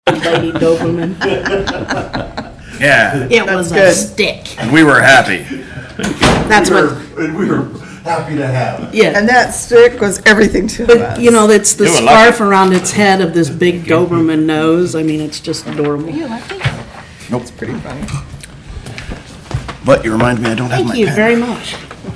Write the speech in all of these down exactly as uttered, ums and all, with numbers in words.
Lady Doberman. Yeah. It was good. a stick. And we were happy. That's we what. were, and we were happy to have it. Yeah. And that stick was everything to But, us. you know, it's the You were scarf lucky. around its head of this big Doberman nose. I mean, it's just adorable. Nope. It's pretty funny. But you remind me I don't have my Thank you pen. very much.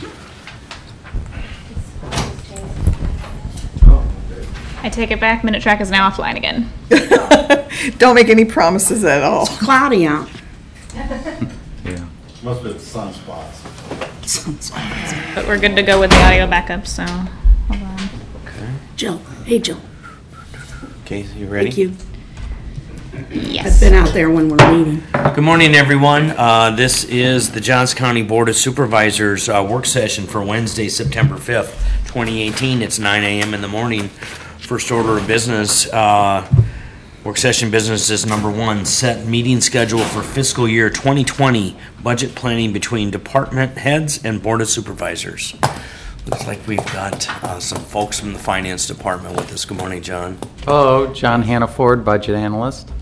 I take it back. Minute Track is now offline again. Don't make any promises at all. Cloudy out. Must have been sunspots. But we're good to go with the audio backup, so hold on. Jill. Hey, Jill. Okay, you ready? Thank you. Yes. I've been out there when we're meeting. Good morning, everyone. Uh, this is the Johnson County Board of Supervisors uh, work session for Wednesday, September fifth, twenty eighteen. It's nine a m in the morning. First order of business, uh, work session business is number one, set meeting schedule for fiscal year twenty twenty, budget planning between department heads and Board of Supervisors. Looks like we've got uh, some folks from the finance department with us. Good morning, John. Hello, John Hannaford, budget analyst.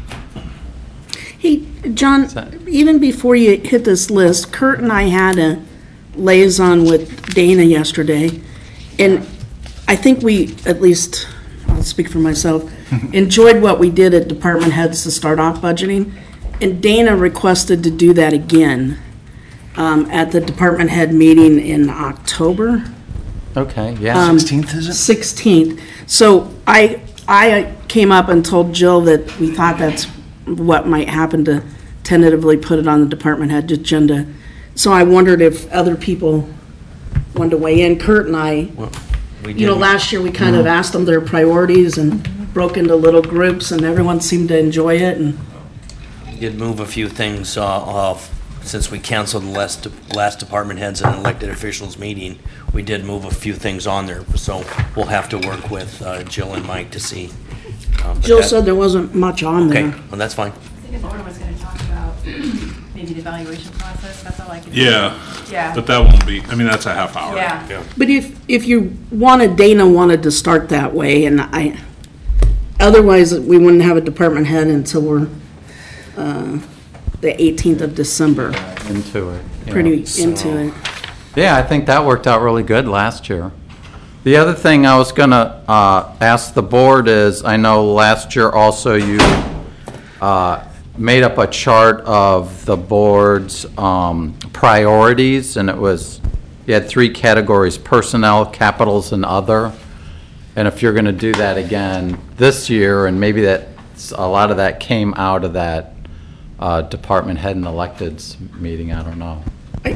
Hey, John, even before you hit this list, Kurt and I had a liaison with Dana yesterday, and I think we, at least, I'll speak for myself, enjoyed what we did at department heads to start off budgeting, and Dana requested to do that again um, at the department head meeting in October. Okay, yeah. Um, sixteenth, is it? sixteenth. So I, I came up and told Jill that we thought that's what might happen to tentatively put it on the department head agenda. So I wondered if other people wanted to weigh in. Kurt and I, Well, we you know, did- last year we kind of asked them their priorities and broke into little groups, and everyone seemed to enjoy it. And did move a few things uh, off since we canceled the last, last department heads and elected officials meeting. We did move a few things on there, so we'll have to work with uh, Jill and Mike to see. uh, but Jill that- said there wasn't much on Okay, there. well, that's fine. I think the board was gonna talk about maybe the evaluation process, that's all I could. Yeah, Yeah, but that won't be, I mean, that's a half hour. yeah. But if, if you wanted, Dana wanted to start that way, and I, otherwise, we wouldn't have a department head until we're, uh, the eighteenth of December, Into it. yeah. pretty So- into it. Yeah, I think that worked out really good last year. The other thing I was gonna uh, ask the board is, I know last year also you uh, made up a chart of the board's um, priorities, and it was, you had three categories: personnel, capitals, and other. And if you're gonna do that again this year, and maybe that, a lot of that came out of that uh, department head and electeds meeting, I don't know.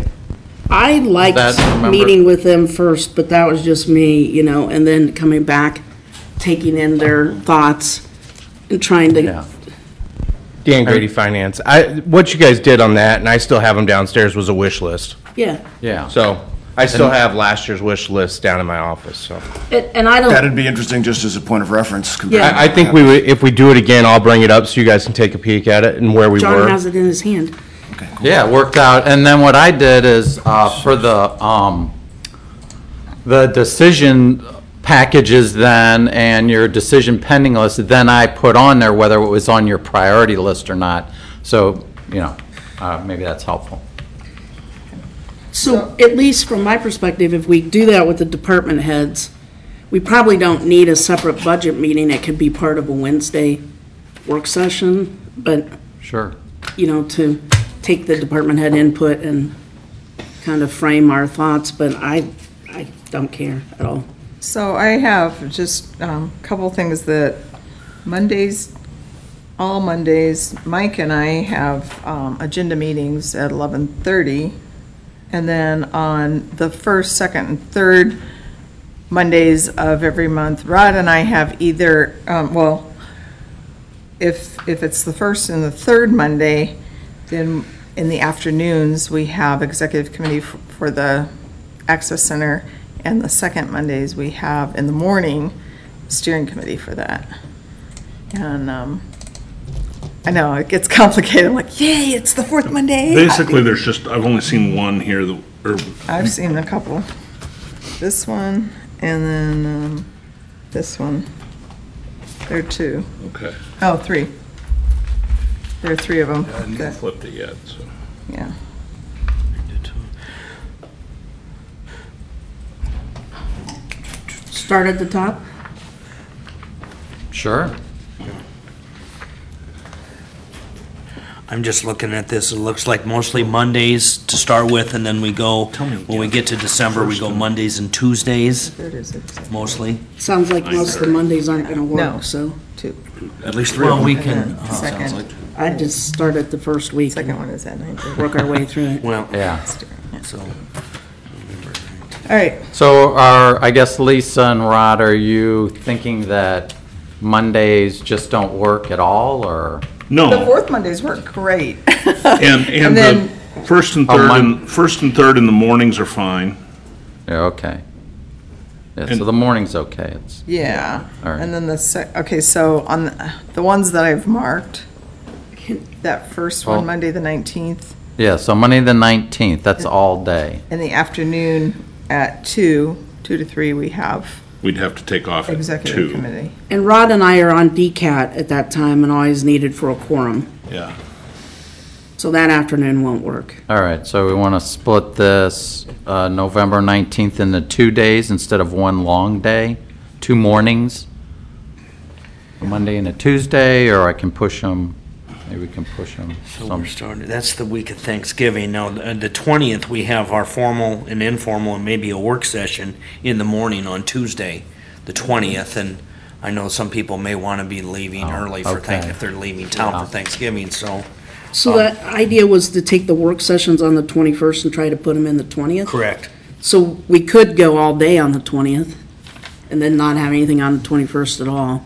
I liked That, remember- meeting with them first, but that was just me, you know, and then coming back, taking in their thoughts and trying to, Yeah. Dan Grady Finance. I, what you guys did on that, and I still have them downstairs, was a wish list. yeah. Yeah. So I still have last year's wish list down in my office, so. And and I don't, That'd be interesting just as a point of reference. compared Yeah. to I, I think we would, if we do it again, I'll bring it up so you guys can take a peek at it and where we John were. has it in his hand. Yeah, it worked out. And then what I did is, uh, for the, um, the decision packages then and your decision pending list, then I put on there whether it was on your priority list or not. So, you know, uh, maybe that's helpful. So at least from my perspective, if we do that with the department heads, we probably don't need a separate budget meeting. It could be part of a Wednesday work session, but, Sure. you know, to take the department head input and kind of frame our thoughts, but I, I don't care at all. So I have just a um, couple things that Mondays, all Mondays, Mike and I have um, agenda meetings at eleven thirty. And then on the first, second, and third Mondays of every month, Rod and I have either, um, well, if, if it's the first and the third Monday, then in the afternoons, we have executive committee f- for the Access Center, and the second Mondays, we have in the morning, steering committee for that. And um, I know, it gets complicated, I'm like, yay, it's the fourth Monday. Basically, there's just, I've only seen one here, that, or, I've seen a couple. This one, and then um, this one. There are two. okay. Oh, three. There are three of them. I haven't flipped it yet, so. Yeah. Start at the top? Sure. I'm just looking at this, it looks like mostly Mondays to start with, and then we go, when we get to December, we go Mondays and Tuesdays, There it is. It's mostly. Sounds like most of the Mondays aren't gonna No. work, so two. At least three of Well, them. we And can, then uh, Sounds like. Second, I'd just start at the first week second and one is at nine thirty. work our way through it. well, Yeah. so, All right, So are, I guess Lisa and Rod, are you thinking that Mondays just don't work at all, or? the No, fourth Mondays work great. and, and And the then- first and Oh, third, Mon- and first and third in the mornings are fine. Yeah, okay. Yeah, so And- the morning's okay, it's, Yeah. All right. And then the sec, okay, so on the- the ones that I've marked, that first Well- one, Monday the nineteenth, yeah, so Monday the nineteenth, that's all day. in the afternoon at two, two to three, we have We'd have to take off at executive two. committee. And Rod and I are on D CAT at that time and always needed for a quorum, Yeah. so that afternoon won't work. All right, so we want to split this uh, November nineteenth into two days instead of one long day, two mornings, a Monday and a Tuesday, or I can push them, maybe we can push them so some. we're starting, that's the week of Thanksgiving. Now, the the twentieth, we have our formal and informal and maybe a work session in the morning on Tuesday, the twentieth, and I know some people may want to be leaving Oh, early for thank, okay. if they're leaving town Yeah. for Thanksgiving, so. So the idea was to take the work sessions on the twenty-first and try to put them in the twentieth? Correct. So we could go all day on the twentieth and then not have anything on the twenty-first at all.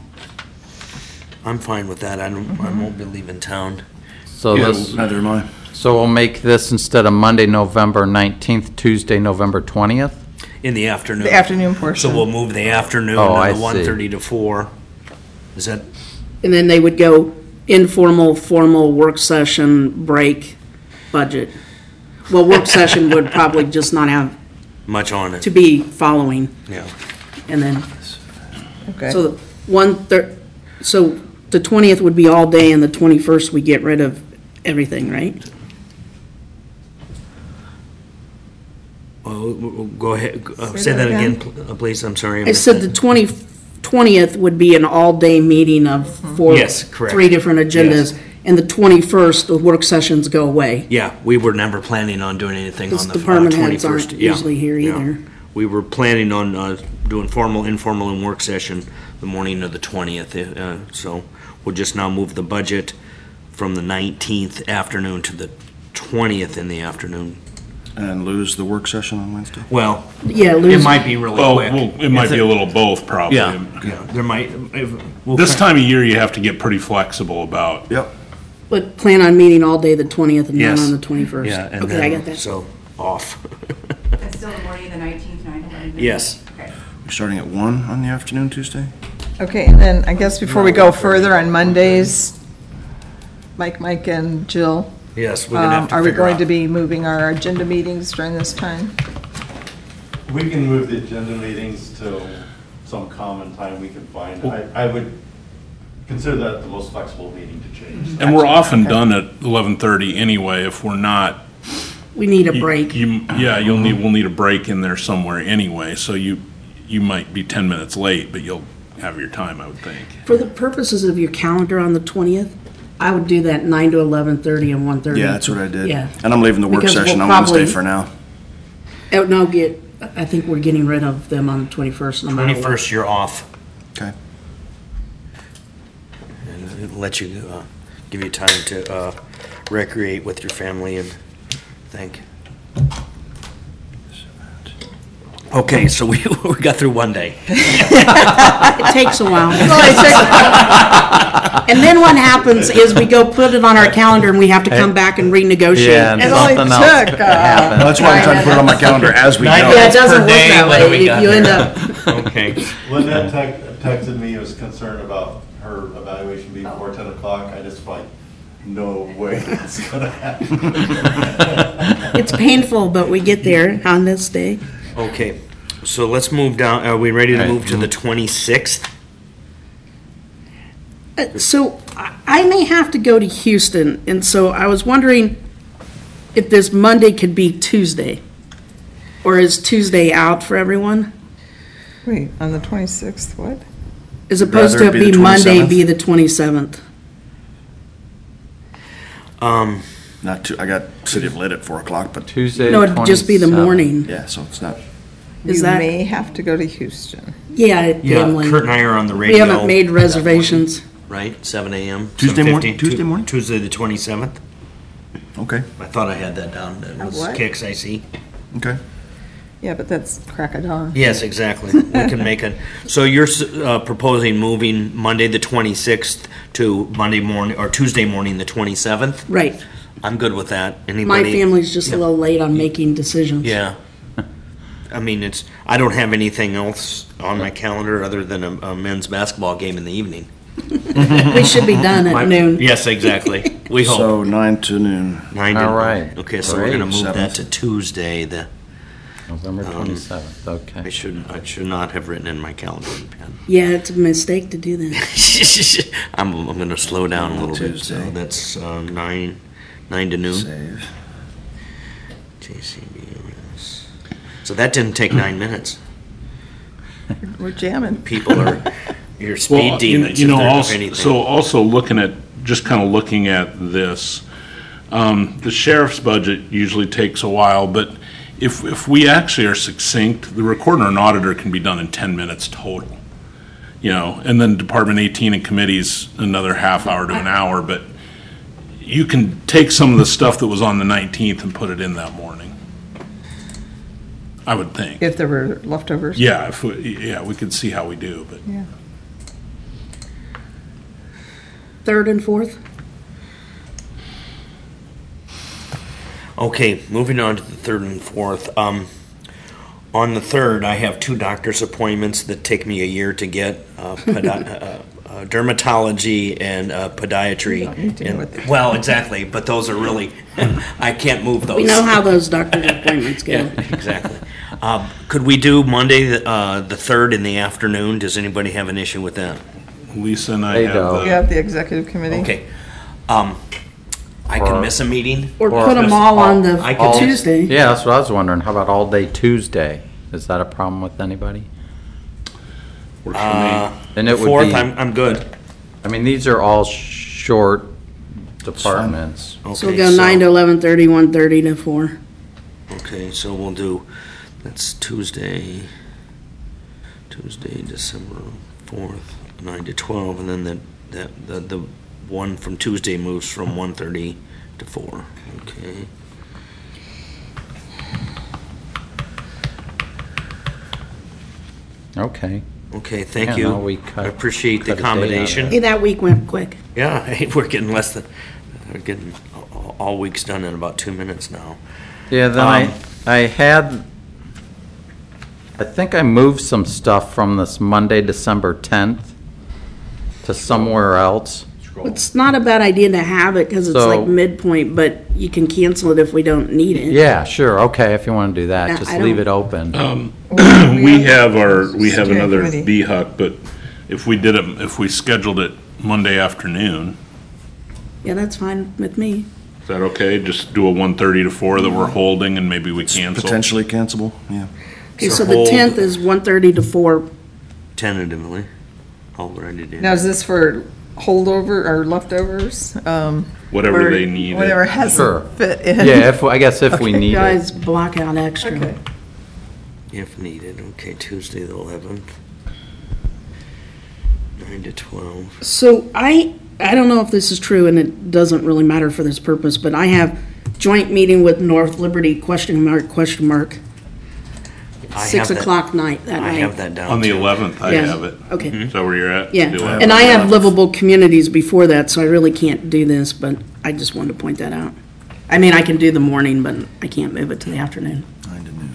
I'm fine with that. I don't, I won't be leaving town. So Yeah, this, Neither am I. so we'll make this instead of Monday, November nineteenth, Tuesday, November twentieth? In the afternoon. The afternoon portion. So we'll move the afternoon Oh, I to the see. one thirty to four. Is that, And then they would go informal, formal, work session, break, budget. Well, work session would probably just not have much on it? to be following, Yeah. and then, Okay. so the one thir, so the twentieth would be all day, and the twenty-first we get rid of everything, right? Oh, w- w- go ahead, uh, Say say that that again, again? pl- uh, please, I'm sorry. I said the twenty, twentieth would be an all-day meeting of four. Yes, correct. Three different agendas, Yes. and the twenty-first, the work sessions go away. Yeah, we were never planning on doing anything Because on the department uh, heads twenty-first. aren't usually here Yeah, yeah. either. We were planning on uh, doing formal, informal, and work session the morning of the twentieth. uh, So we'll just now move the budget from the nineteenth afternoon to the twentieth in the afternoon. And lose the work session on Wednesday? Well, Yeah, it lose, might be really Well, quick. well, it might If be a little both, probably. Yeah, yeah, there might, if, we'll This try- time of year, you have to get pretty flexible about, Yep. but plan on meeting all day the twentieth and none Yes. on the twenty-first. Yeah, and Okay, I got then, that. so, off. That's still the morning of the nineteenth, nine eleven. Yes. Okay. We're starting at one on the afternoon Tuesday? Okay, and then I guess before we go further on Mondays, Mike, Mike and Jill, Yes, we're gonna have um, to are we figure going out. to be moving our agenda meetings during this time? We can move the agenda meetings to some common time we can find. I, I would consider that the most flexible meeting to change. and we're often done at eleven thirty anyway. If we're not, We need a you- break. You, yeah, you'll need, we'll need a break in there somewhere anyway, so you, you might be ten minutes late, but you'll have your time, I would think. For the purposes of your calendar on the twentieth, I would do that nine to eleven thirty and one thirty. Yeah, that's what I did. Yeah. And I'm leaving the work Because we'll session on Wednesday probably- for now. Oh, no, get, I think we're getting rid of them on the twenty-first, no matter what. Twenty-first, you're off. Okay. And it'll let you, uh, give you time to, uh, recreate with your family and think. Okay, so we, we got through one day. It takes a while. And then what happens is we go put it on our calendar and we have to come back and Yeah, renegotiate. and It only something else took, uh, happened. Well, that's why I'm trying to put it on my calendar as we Nine go. Yeah, it minutes per doesn't work day, that what do we way. got You end here? up, Okay. Lynette tex- texted me, was concerned about her evaluation before ten o'clock. I just like, no way that's gonna happen. it's painful, but we get there on this day. Okay, so let's move down, are we ready to All right. move to the twenty-sixth? Uh, So I I may have to go to Houston, and so I was wondering if this Monday could be Tuesday, or is Tuesday out for everyone? Wait, on the twenty-sixth, what? As opposed to rather it it be be the Monday, twenty-seventh? be the twenty-seventh. Um, Not too, I got City of Lit at four o'clock, but, Tuesday, No, it'd just be the twenty-seventh. morning. yeah, so it's not, Is You that- may have to go to Houston. Yeah, yeah, Emily. Kurt and I are on the radio. We haven't made reservations. Right, seven AM? Tuesday morning- 7:50, Tuesday morning? Tuesday the twenty-seventh. okay, I thought I had that down. That Of was what? Kix, I see. okay. Yeah, but that's crack of dawn. Yes, exactly. We can make it. So you're uh, proposing moving Monday, the twenty-sixth to Monday morning, or Tuesday morning, the twenty-seventh? Right. I'm good with that. My Anybody? family's just Yeah. a little late on making decisions. Yeah. I mean, it's, I don't have anything else on my calendar other than a, a men's basketball game in the evening. We should be done My- at noon. Yes, exactly. We hope. So nine to noon. Nine to- All right. Okay, so we're gonna Great. move that Seventh. to Tuesday, the, November Um, twenty-seventh, I okay. should, I should not have written in my calendar in pen. Yeah, it's a mistake to do that. I'm, I'm gonna slow down a little bit, so Tuesday. that's, uh, nine, nine to noon. Save. J C B S. So that didn't take nine minutes. We're jamming. People are, you're Well, speed you know- demons you if know, they're also, anything. so also looking at, just kind of looking at this, um, the sheriff's budget usually takes a while, but if, if we actually are succinct, the recorder and auditor can be done in ten minutes total. You know, and then Department eighteen and committees, another half hour to an hour, but you can take some of the stuff that was on the nineteenth and put it in that morning. I would think. If there were leftovers. Yeah, if, we- yeah, we could see how we do, but. Yeah. Third and fourth? Okay, moving on to the third and fourth. Um, on the third, I have two doctor's appointments that take me a year to get, uh, podi- uh, uh, dermatology and uh, podiatry. You don't need to know And- what they- Well, exactly, but those are really, I can't move those. We know how those doctor's appointments go. Yeah, exactly. Um, could we do Monday, the, uh, the third in the afternoon? Does anybody have an issue with that? Lisa and I They have don't. the. You have the executive committee. Okay. Um, I Or- can miss a meeting. Or Or put them just all on all- I the could- Tuesday. Yeah, that's what I was wondering. How about all day Tuesday? Is that a problem with anybody? Works for Uh, me. And it would Fourth, be- I'm, I'm good. I mean, these are all short departments. So we'll Okay, go nine to eleven thirty, one thirty to four. Okay, so we'll do, that's Tuesday, Tuesday, December fourth, nine to twelve, and then the, that, the, the one from Tuesday moves from one thirty to four, okay? Okay. Okay, thank Yeah, you. no, we cut- I appreciate the cut a day out of accommodation. Hey, that week went quick. Yeah, hey, we're getting less than, we're getting all- all weeks done in about two minutes now. Yeah, then Um, I, I had, I think I moved some stuff from this Monday, December tenth to somewhere else. It's not a bad idea to have it because it's So- like midpoint, but you can cancel it if we don't need it. Yeah, sure, okay, if you want to do Yeah, that, just I leave don't- it open. Um, we have our, we have Steering another committee. B Huck, but if we did it, if we scheduled it Monday afternoon, Yeah, that's fine with me. is that okay? Just do a one thirty to four that we're holding and maybe we cancel? Potentially cancelable, yeah. Okay, So so the hold- tenth is one thirty to four. Tentatively, already did. Now, is this for holdover or leftovers? Um, Whatever or they need. Whatever has Sure. to fit in. Yeah, if, I guess if we Okay. need it. Guys, block out extra. Okay. If needed, okay, Tuesday the eleventh. Nine to twelve. So I, I don't know if this is true, and it doesn't really matter for this purpose, but I have joint meeting with North Liberty, question mark, question mark, I six have that- o'clock night, that I night. have that down. On the too. eleventh, I Yeah. have it. Okay. Is that where you're at? Yeah, The and I have eleventh. livable communities before that, so I really can't do this, but I just wanted to point that out. I mean, I can do the morning, but I can't move it to the afternoon. Nine to noon.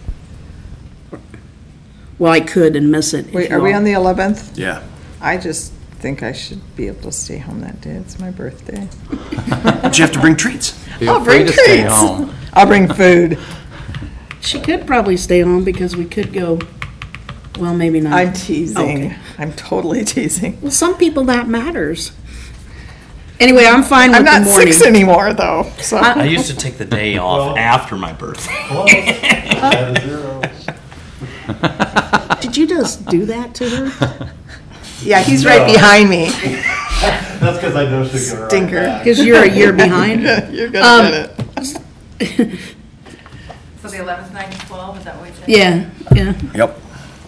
Well, I could and miss it. if Wait, you are we all- on the eleventh? Yeah. I just think I should be able to stay home that day. It's my birthday. But you have to bring treats. Feel I'll free bring to stay treats. home. I'll bring food. She could probably stay home because we could go Well, maybe not. I'm teasing. Okay. I'm totally teasing. Well, some people that matters. Anyway, I'm fine with I'm the not morning. six anymore, though, so. I used to take the day off after my birthday. Close. Add a zero. Did you just do that to her? Yeah, he's right No. behind me. That's because I know she'll get right Stinker. back. Because you're a year behind. You're good Um, at it. So the eleventh, nine to twelve, is that what you said? Yeah, yeah. Yep.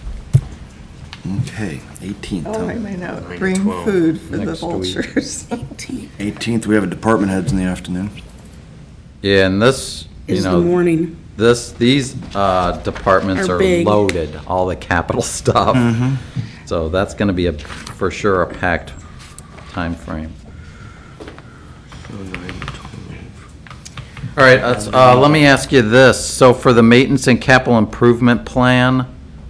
Okay, eighteenth. Oh, I may not Nine to bring twelve. food for the Next week. vultures. eighteenth, we have a department heads in the afternoon. Yeah, and this, you Is the know, morning. this, these uh, departments Are are big. loaded, all the capital stuff. So that's going to be a, for sure, a packed time frame. All right, let's, uh, let me ask you this. So for the maintenance and capital improvement plan,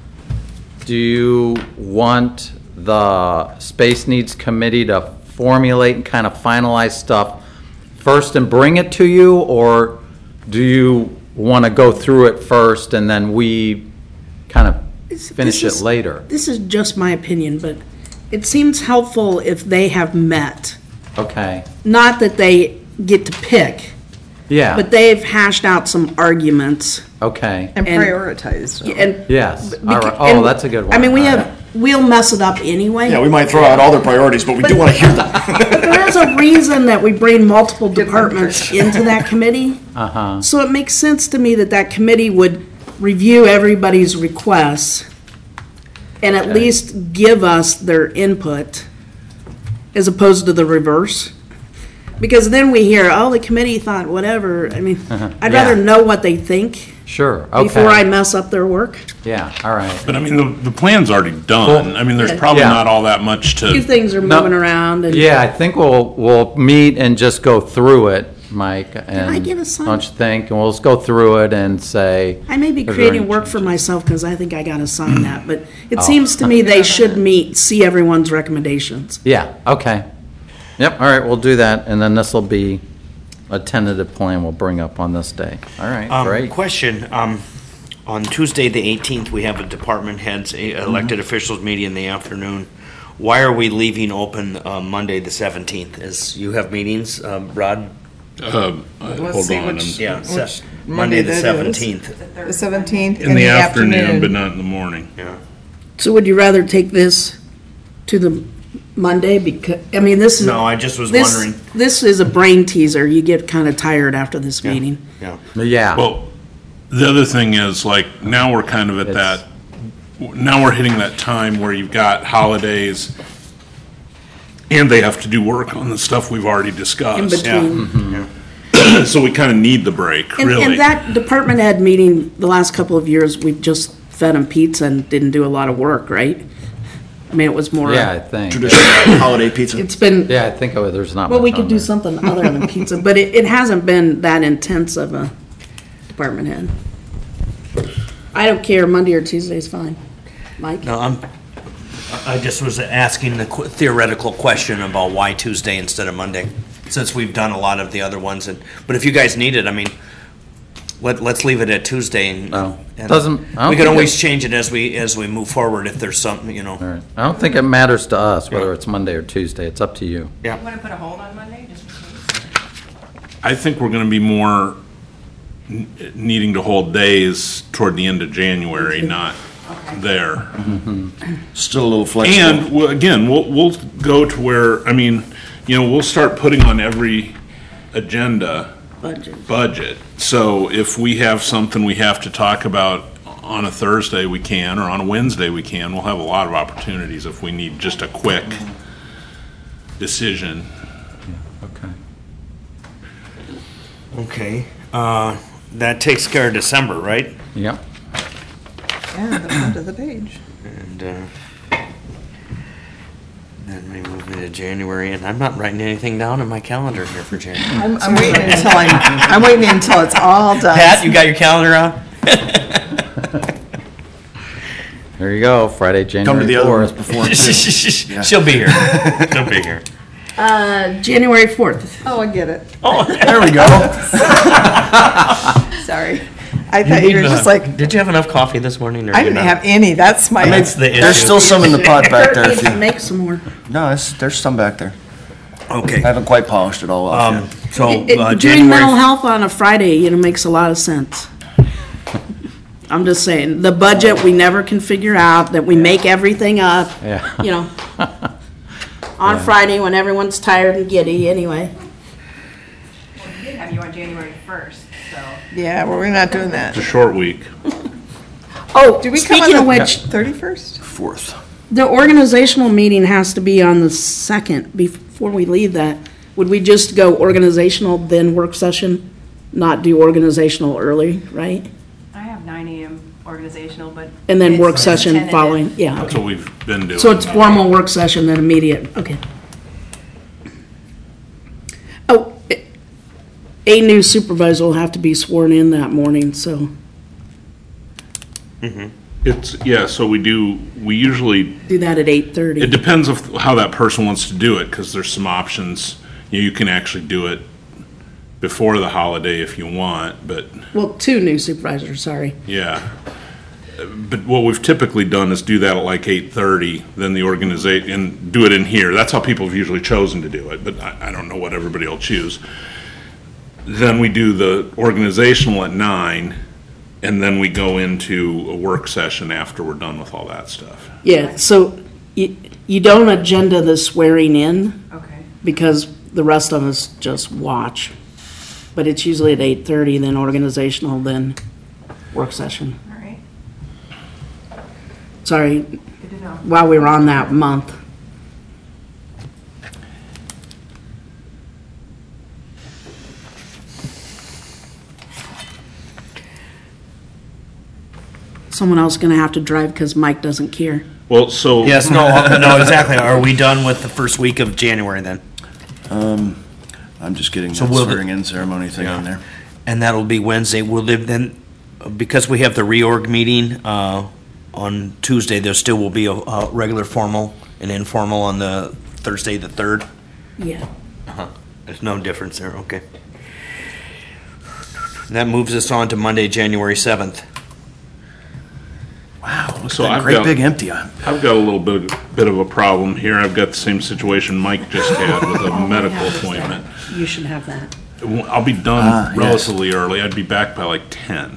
do you want the Space Needs Committee to formulate and kind of finalize stuff first and bring it to you? Or do you want to go through it first and then we kind of This- finish this it is- later? This is just my opinion, but it seems helpful if they have met. Okay, Not that they get to pick, yeah, but they've hashed out some arguments. okay, And And- prioritized. them. And yes. beca- All right. Oh, and- that's a good one. I mean, we All have, we'll mess it up anyway. Yeah, we might throw out all their priorities, but we do want to hear them. But there is a reason that we bring multiple departments into that committee. Uh-huh, So it makes sense to me that that committee would review everybody's requests and at Okay. least give us their input as opposed to the reverse. Because then we hear, oh, the committee thought whatever. I mean, I'd rather Yeah. know what they think sure, okay. before I mess up their work. Yeah, all right. But I mean, the, the plan's already done. I mean, there's Yeah. probably Yeah. not all that much A few to, things are No. moving around and. Yeah, I think we'll, we'll meet and just go through it, Mike, and. I get a sign? Don't you think? And we'll just go through it and say. I may be are there creating any work for changes? myself because I think I got to sign that, but it Oh. seems to me they should meet, see everyone's recommendations. Yeah, okay. Yep, all right, we'll do that, and then this'll be a tentative plan we'll bring up on this day. All right, Um, great. Question, um, on Tuesday, the eighteenth, we have a department heads, a- elected officials meeting in the afternoon. Why are we leaving open, uh, Monday, the seventeenth? As you have meetings, um, Rod? uh, Let's hold see on. which- Yeah, Which se- Monday Monday, the that is. seventeenth. The seventeenth In the afternoon, but not in the morning. Yeah. So would you rather take this to the Monday? Because, I mean, this is. No, I just was this- wondering. This is a brain teaser. You get kind of tired after this meeting. Yeah. Yeah, Well, the other thing is, like, now we're kind of at It's- that, now we're hitting that time where you've got holidays, and they have to do work on the stuff we've already In discussed. between. So we kind of need the break, And, really. and that department head meeting, the last couple of years, we've just fed them pizza and didn't do a lot of work, right? I mean, it was more. yeah, I think. Traditional holiday pizza. It's been. Yeah, I think it- there's not Well, we much could on do there. something other than pizza, but it, it hasn't been that intense of a department head. I don't care, Monday or Tuesday is fine. Mike? No, I'm, I just was asking the qu- theoretical question about why Tuesday instead of Monday, since we've done a lot of the other ones, and, but if you guys need it, I mean, let, let's leave it at Tuesday and. No. and Doesn't- I don't We can think always it- change it as we, as we move forward if there's something, you know. All right. I don't think it matters to us whether it's Monday or Tuesday. It's up to you. You want to put a hold on Monday, just in case? I think we're going to be more n- needing to hold days toward the end of January, not there. Still a little flexible. And, well, again, we'll, we'll go to where, I mean, you know, we'll start putting on every agenda Budget. budget. So if we have something we have to talk about on a Thursday, we can, or on a Wednesday, we can. We'll have a lot of opportunities if we need just a quick decision. Okay. Okay, uh, that takes care of December, right? Yep. Yeah, the front of the page. And, uh, then we move into January, and I'm not writing anything down in my calendar here for January. I'm, I'm waiting until I'm, I'm waiting until it's all done. Pat, you got your calendar out? There you go, Friday, Come to the January other ones fourth. before too. She'll be here. She'll be here. Uh, January fourth. Oh, I get it. Oh, There we go. Sorry. I thought you were just like, Did you have enough coffee this morning? Or I you're didn't not? have any, that's my. That's the There's issue. still some in the pot back there. Kurt If needs to you, make some more. no, it's, there's some back there. I Okay. haven't quite polished it all off Um, yet. so, It- it- uh, Doing mental January, health on a Friday, you know, makes a lot of sense. I'm just saying, the budget, we never can figure out, that we make everything up, Yeah. you know, on Friday when everyone's tired and giddy, anyway. Well, we did have you on January first, so. Yeah, well, we're not doing that. It's a short week. Oh, Do we come speaking on of the which, thirty-first? Fourth. the organizational meeting has to be on the second. Before we leave that, would we just go organizational, then work session, not do organizational early, right? I have nine AM organizational, but. And then it's work session tentative. following, yeah, That's okay. what we've been doing. So it's formal work session, then immediate, okay. Oh, a- a new supervisor will have to be sworn in that morning, so, It's, yeah, so we do, we usually, do that at eight it thirty. depends of how that person wants to do it, because there's some options. You know, you can actually do it before the holiday if you want, but, Well, two new supervisors, sorry. yeah. But what we've typically done is do that at like eight thirty, then the organization, and do it in here. That's how people have usually chosen to do it, but I, I don't know what everybody will choose. Then we do the organizational at nine, and then we go into a work session after we're done with all that stuff. Yeah, so you, you don't agenda the swearing in, Okay. because the rest of us just watch. But it's usually at eight thirty, then organizational, then work session. All right. Sorry, Good to know. while we were on that month. Someone else gonna have to drive because Mike doesn't care. Well, so. yes, no, uh, no, exactly. Are we done with the first week of January then? I'm just getting So that will the- swearing in ceremony thing on there. And that'll be Wednesday. Will there then, because we have the reorg meeting uh, on Tuesday, there still will be a a regular formal and informal on the Thursday, the third? Yeah. There's no difference there, okay. That moves us on to Monday, January seventh. Wow, look at So that I've great got- big empty on. I've got a little bit, bit of a problem here. I've got the same situation Mike just had with a medical appointment. You should have that. I'll be Ah, done yes. relatively early. I'd be back by like ten.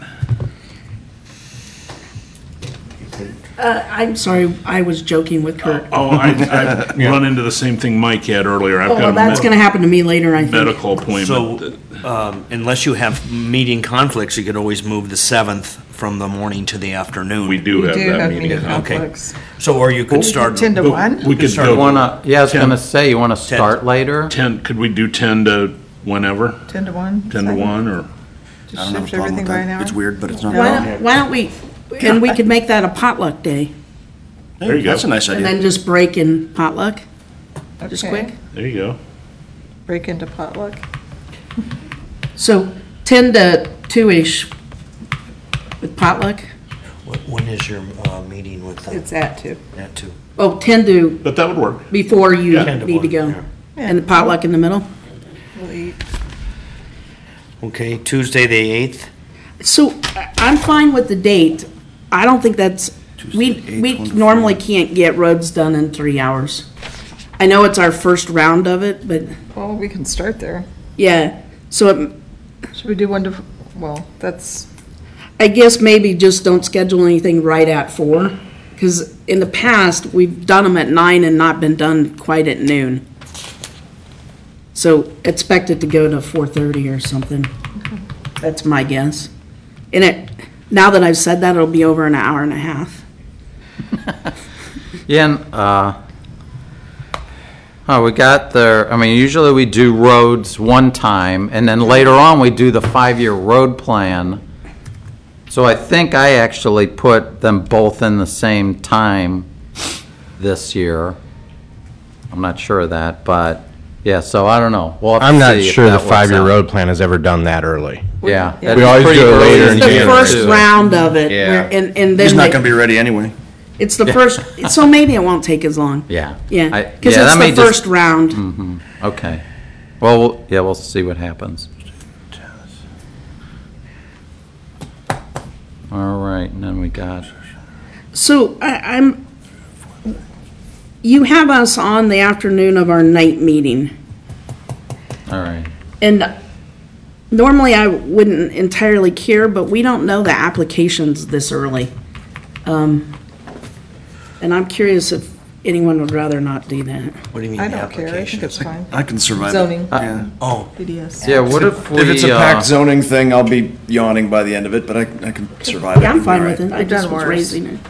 Uh, I'm sorry, I was joking with Kurt. Oh, I, I run into the same thing Mike had earlier. I've Oh, got well, a that's med- gonna happen to me later, I think. medical appointment. So, um, unless you have meeting conflicts, you could always move the seventh from the morning to the afternoon. We do We have do that have meeting. meeting Okay. conflicts. So, or you could start. Ten to one? We could start go You wanna, yeah, I was ten. gonna say, you wanna start later? ten, could we do ten to whenever? Ten to one? ten to Second? one, or? I Just don't have a shift problem everything with by an that. hour? It's weird, but it's not. Why don't, why don't we, and we could make that a potluck day, There you go. That's a nice and idea. then just break in potluck, just Okay. quick. There you go. Break into potluck. So ten to two-ish with potluck. Wh- When is your uh, meeting with the, It's at two. that too? Oh, ten to, But that would work. before you Yeah. ten to need to one, go. yeah. And the potluck in the middle. We'll eat. Okay, Tuesday, the eighth. So I- I'm fine with the date. I don't think that's, we, Tuesday, we eighth, one to normally four. can't get roads done in three hours. I know it's our first round of it, but Well, we can start there. yeah, so it, Should we do one to, well, that's, I guess maybe just don't schedule anything right at four, because in the past, we've done them at nine and not been done quite at noon. So expect it to go to four thirty or something. That's my guess. And it, now that I've said that, it'll be over an hour and a half. Yeah, and, uh, oh, we got there, I mean, usually we do roads one time, and then later on, we do the five-year road plan. So I think I actually put them both in the same time this year. I'm not sure of that, but, yeah, so I don't know. We'll have to I'm not see if sure the that works five-year out. road plan has ever done that early. Yeah. We that'd be always pretty do it early later to in It's do the it, first too. round of it, Yeah. where- and, and then He's not they- gonna be ready anyway. it's the first, so maybe it won't take as long. Yeah. Yeah, I- because yeah, that may it's the just- first round. Mhm, okay. Well, we'll- yeah, we'll see what happens. All right, and then we got, So I, I'm, you have us on the afternoon of our night meeting. all right. And normally I wouldn't entirely care, but we don't know the applications this early. Um, And I'm curious if anyone would rather not do that. What do you mean I the don't care, I think it's applications? fine. I can survive it. Zoning. Yeah. Oh, P D S. Yeah, what if we, If it's a uh, packed zoning thing, I'll be yawning by the end of it, but I, I can survive it. Yeah, I'm You'll be fine all with right. it. I We've just done was worse. raising it.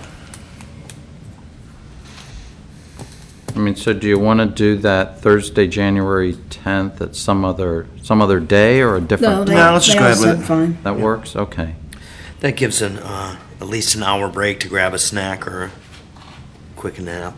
I mean, so do you want to do that Thursday, January tenth at some other, some other day or a No, different? they, No, let's just they go all ahead with said it. fine. That works, okay. that gives an, uh, at least an hour break to grab a snack or a quick nap.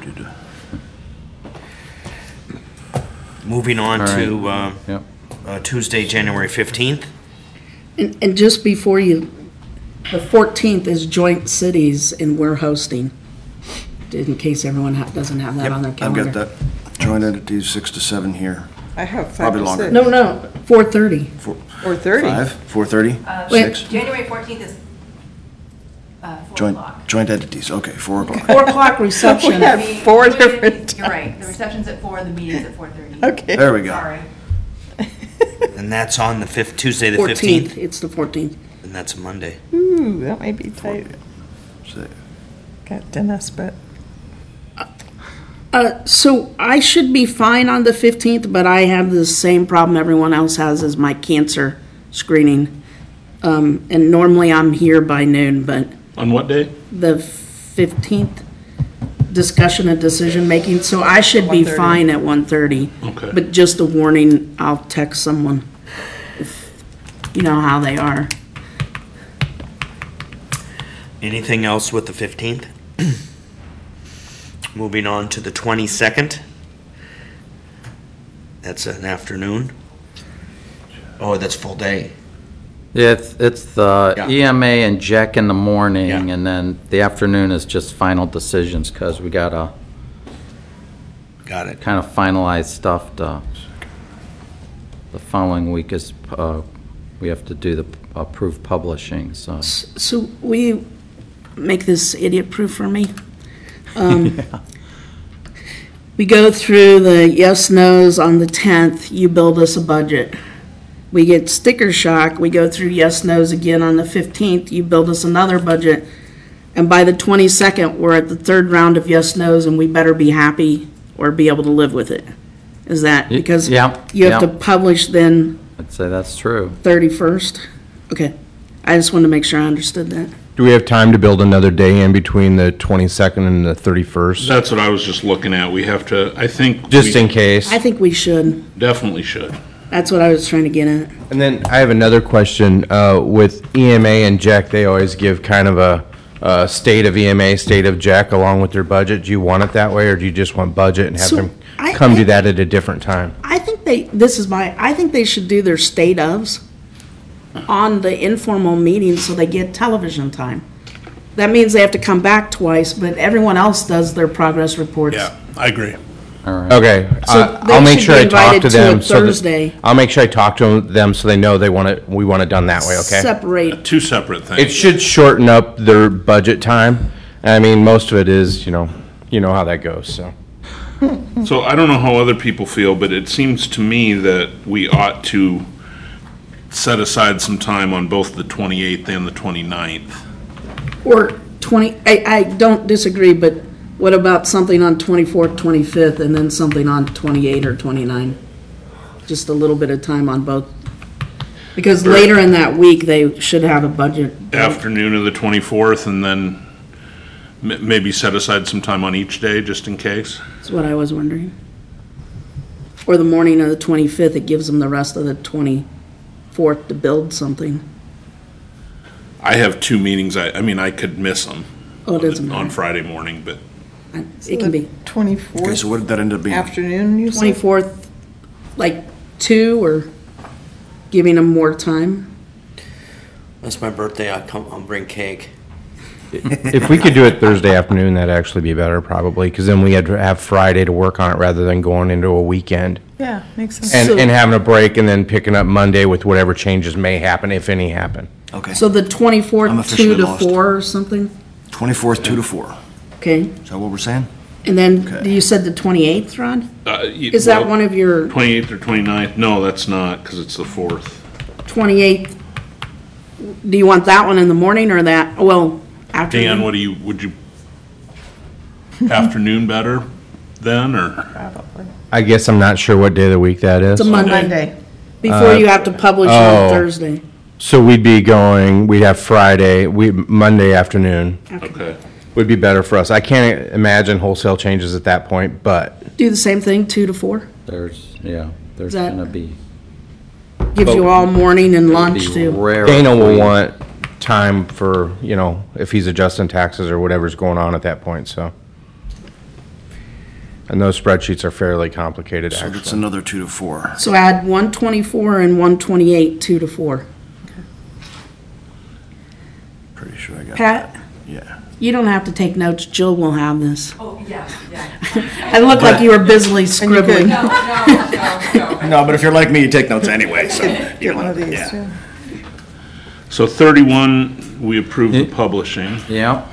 Moving on All right. to, uh, Yep. uh, Tuesday, January fifteenth. And, and just before you, the fourteenth is joint cities and we're hosting, in case everyone ha- doesn't have that on their I've calendar. got that. Joint entities, six to seven here. I have five Probably to longer. six. No, no, four thirty. Four, Or thirty. five, four thirty, Uh, Wait. six. January fourteenth is uh, four Joint, o'clock. joint entities, okay, four o'clock. Four o'clock reception. We had The- four wait, wait, wait, different You're right, the times. reception's at four, the meeting's at four thirty. Okay. There we go. Sorry. And that's on the fifth, Tuesday, the Fourteenth, fifteenth. it's the fourteenth. And that's a Monday. Ooh, that might be tight. So- Got dentist, but Uh, so I should be fine on the fifteenth, but I have the same problem everyone else has as my cancer screening. Um, and normally I'm here by noon, but On what day? the fifteenth, discussion and decision making, so I should be one thirty. fine at one thirty. Okay. But just a warning, I'll text someone if, you know how they are. Anything else with the fifteenth? Moving on to the twenty-second. That's an afternoon. Oh, that's full day. Yeah, it's, it's the Yeah. E M A and J E C in the morning, Yeah. and then the afternoon is just final decisions, because we gotta Got it. kind of finalize stuff to, the following week is, uh, we have to do the approved publishing, so. So will you make this idiot-proof for me? Um, We go through the yes, nos on the tenth, you build us a budget. We get sticker shock, we go through yes, nos again on the fifteenth, you build us another budget. And by the twenty-second, we're at the third round of yes, nos, and we better be happy or be able to live with it. Is that, Y- because yeah, you have to yeah. publish then I'd say that's true. thirty-first? Okay, I just wanted to make sure I understood that. Do we have time to build another day in between the twenty-second and the thirty-first? That's what I was just looking at. We have to, I think. Just we in case. I think we should, Definitely should. that's what I was trying to get at. And then I have another question. Uh, With E M A and J E C, they always give kind of a, a state of E M A, state of J E C along with their budget. Do you want it that way, or do you just want budget and have So, them I- come I- do that at a different time? I think they, this is my, I think they should do their state ofs on the informal meetings so they get television time. That means they have to come back twice, but everyone else does their progress reports. Yeah, I agree. All right. Okay, So uh, they I'll make should sure be I talk invited to to them. a so that- Thursday. I'll make sure I talk to them so they know they want it, we want it done that way, okay? Separate. Two separate It things. should shorten up their budget time. I mean, most of it is, you know, you know how that goes, so. So I don't know how other people feel, but it seems to me that we ought to set aside some time on both the twenty-eighth and the twenty-ninth. Or twenty, I, I don't disagree, but what about something on twenty-fourth, twenty-fifth, and then something on twenty-eight or twenty-nine? Just a little bit of time on both. Because later in that week, they should have a budget. Afternoon of the twenty-fourth, and then m- maybe set aside some time on each day, just in case. That's what I was wondering. Or the morning of the twenty-fifth, it gives them the rest of the twenty-fourth to build something. I have two meetings, I, I mean, I could miss them. Oh, it doesn't On matter. Friday morning, but It can be Okay, Twenty-fourth so what did that end up being? afternoon, you said? twenty-fourth, like two, or giving them more time. That's my birthday. I'll come, I'll bring cake. If we could do it Thursday afternoon, that'd actually be better probably, because then we had to have Friday to work on it rather than going into a weekend. Yeah, makes sense. And, So- and having a break and then picking up Monday with whatever changes may happen, if any happen. Okay. So the I'm twenty-fourth, officially two to lost. four or something? twenty-fourth, two to four. Okay. Is that what we're saying? And then Okay. you said the twenty-eighth, Ron? Uh, y- Is that well, one of your twenty-eighth or twenty-ninth? No, that's not, because it's the fourth. twenty-eighth? Do you want that one in the morning or that, well, afternoon? Dan, what do you, would you, afternoon better then, or? Probably. I guess I'm not sure what day of the week that is. It's a Monday, Monday. before you have to publish on oh. Thursday. So we'd be going, we'd have Friday, we, Monday afternoon Okay. would be better for us. I can't imagine wholesale changes at that point, but Do the same thing, two to four? There's, yeah, there's That- gonna be. Gives you all morning and lunch be too. rare Dana if will we- want time for, you know, if he's adjusting taxes or whatever's going on at that point, so. And those spreadsheets are fairly complicated, So that's actually. another two to four. So add one twenty-four and one twenty-eight, two to four. Pretty sure I got Pat, that. Yeah. you don't have to take notes, Jill will have this. Oh, yeah, yeah. I look like you were busily scribbling. No, no, no, no. No, but if you're like me, you take notes anyway, so. you Get one know, of these, yeah. too. So thirty-one, we approve the publishing. Yeah,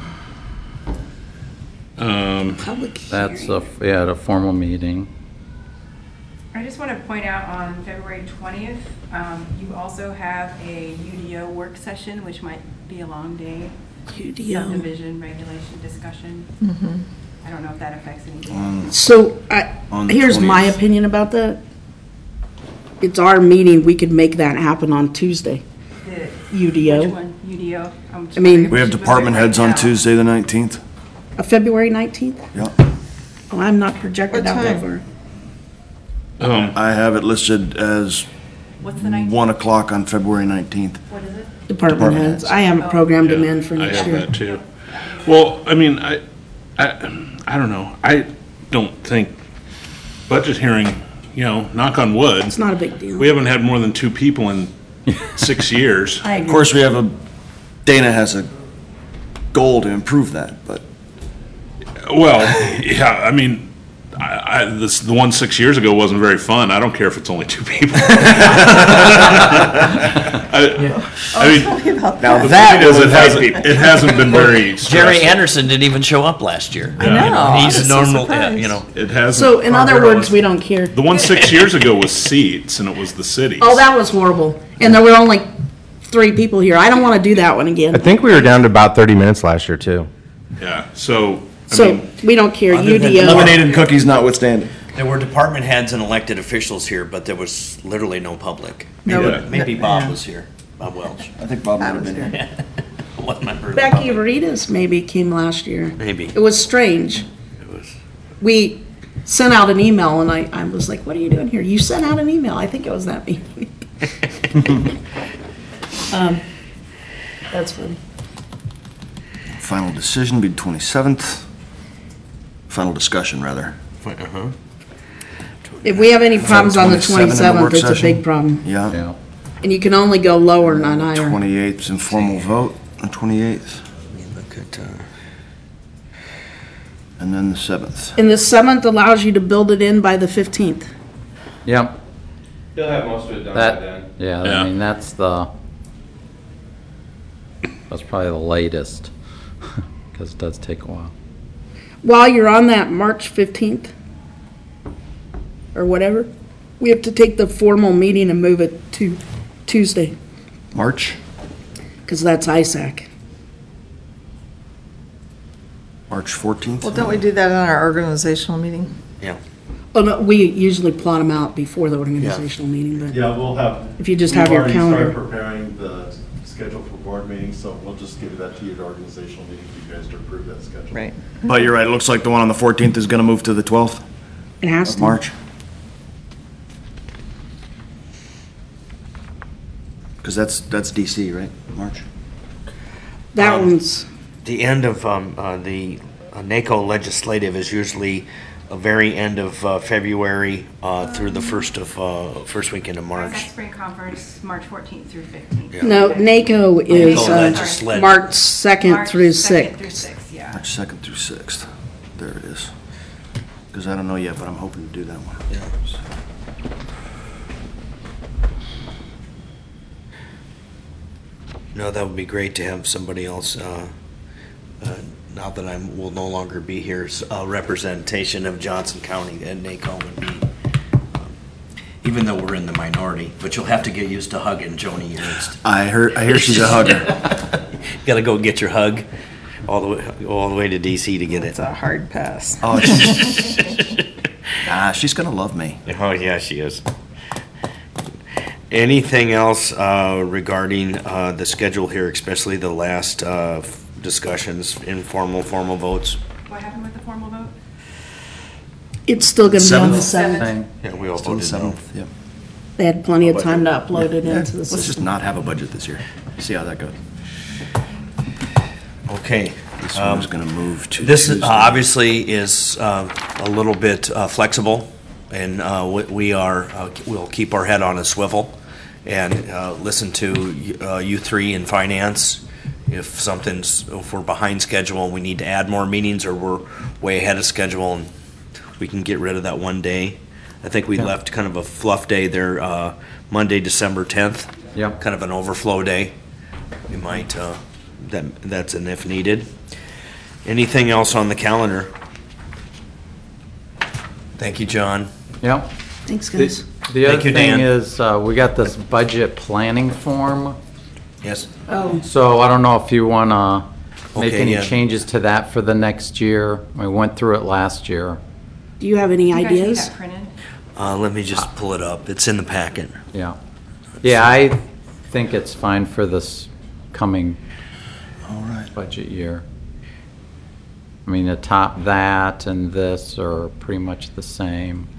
Um, Public that's hearing. a, yeah, the formal meeting. I just want to point out on February twentieth, um, you also have a U D O work session, which might be a long day. U D O. Subdivision regulation discussion. I don't know if that affects anything. On- So, I, On the here's my twentieth. opinion about that. It's our meeting, we could make that happen on Tuesday, The- U D O. Which one? U D O? I'm just I mean- wondering We have which one department right heads on now. Tuesday, the nineteenth. Uh, February nineteenth? Yeah. Oh, I'm not projected What out that time? far. um, I have it listed as What's the nineteenth? one o'clock on February nineteenth. What is it? Department Department heads. heads. I haven't programmed them yeah, in for I next have year. that too. Well, I mean, I, I, I don't know. I don't think budget hearing, you know, knock on wood. It's not a big deal. We haven't had more than two people in six years. I Of agree. course, we have a, Dana has a goal to improve that, but Well, yeah, I mean, I, I, this, the one six years ago wasn't very fun. I don't care if it's only two people. I, I mean, now the that thing is, will it invite hasn't, people. it hasn't been very Jerry stressful. Anderson didn't even show up last year. I know. He's I'm so normal, yeah, surprised. you know. It hasn't. So in other words, we don't care. The one six years ago was seats, and it was the cities. Oh, that was horrible. And there were only three people here. I don't want to do that one I again. think we were down to about thirty minutes last year, too. Yeah, so, I So mean, we don't care. Other than U D O. Lemonade and cookies notwithstanding. There were department heads and elected officials here, but there was literally no public. No, Yeah. Maybe Bob yeah. was here, Bob Welch. I think Bob might I have was been here. here. What member of the Becky public? Ritas maybe came last year. Maybe. It was strange. It was- We sent out an email and I, I was like, what are you doing here? You sent out an email. I think it was that meeting. Um, That's funny. Final decision be twenty-seventh. Final discussion, rather. Uh-huh. If we have any problems on the twenty-seven in the work twenty-seventh, it's a session? big problem. Yeah. Yeah. And you can only go lower, not higher. twenty-eighth, informal vote on twenty-eighth, Let me look at, uh, and then the seventh. And the seventh allows you to build it in by the fifteenth. Yep, You'll have most of it done that, yeah, Yeah. I mean, that's the, that's probably the latest, because it does take a while. While you're on that March fifteenth, or whatever, we have to take the formal meeting and move it to Tuesday, March? because that's I S A C. March fourteenth? Well, don't we do that in our organizational meeting? Yeah. Oh, no, we usually plot them out before the organizational meeting, but Yeah, we'll have. if you just we've have your already calendar. started preparing the schedule for board meetings, so we'll just give that to you at organizational meeting for you guys to approve that schedule. Right. But you're right, it looks like the one on the fourteenth is gonna move to the twelfth It has of to. March. Because that's, that's D C, right? March? That Um, one's, The end of um, uh, the uh, NACO legislative is usually a very end of uh, February uh, through the first of, uh, first weekend of I March. S A C Spring Conference, March fourteenth through fifteenth. Yeah. no, NACO is NACO uh, legislative. March second March through second through sixth. sixth, yeah. March second through sixth. There it is. Because I don't know yet, but I'm hoping to do that one. No, that would be great to have somebody else, uh, uh, now that I will no longer be here, s- a representation of Johnson County and NACO would be, um, even though we're in the minority, but you'll have to get used to hugging Joni Ernst. I heard, I hear she's a hugger. Gotta go get your hug all the way, all the way to D C to get it. It's a hard pass. Oh, she's, ah, she's gonna love me. Oh, yeah, she is. Anything else uh, regarding uh, the schedule here, especially the last uh, discussions, informal, formal votes? What happened with the formal vote? It's still gonna be on the Seventh? seventh. Yeah, we all Still the voted no. seventh, yep. They had plenty of time to upload it into the Let's just system. not have a budget this year. See how that goes. Okay. This um, one's gonna move to This uh, Tuesday. obviously is uh, a little bit uh, flexible, and uh, we- we are, uh, we'll keep our head on a swivel and uh, listen to uh, you three in finance. If something's, if we're behind schedule and we need to add more meetings, or we're way ahead of schedule and we can get rid of that one day. I think we Yeah. left kind of a fluff day there, uh, Monday, December tenth. Yep. Kind of an overflow day. We might, uh, that, that's an if needed. Anything else on the calendar? Thank you, John. Yep. Thanks, guys. The other Thank you, thing Dan. is, uh, we got this budget planning form, Yes? Oh, so I don't know if you want to make Okay, any yeah. changes to that for the next year. We went through it last year. do you have any You guys need ideas? that printed? Uh, let me just pull it up. It's in the packet. Yeah. Yeah, I think it's fine for this coming All right. budget year. I mean, the top that and this are pretty much the same.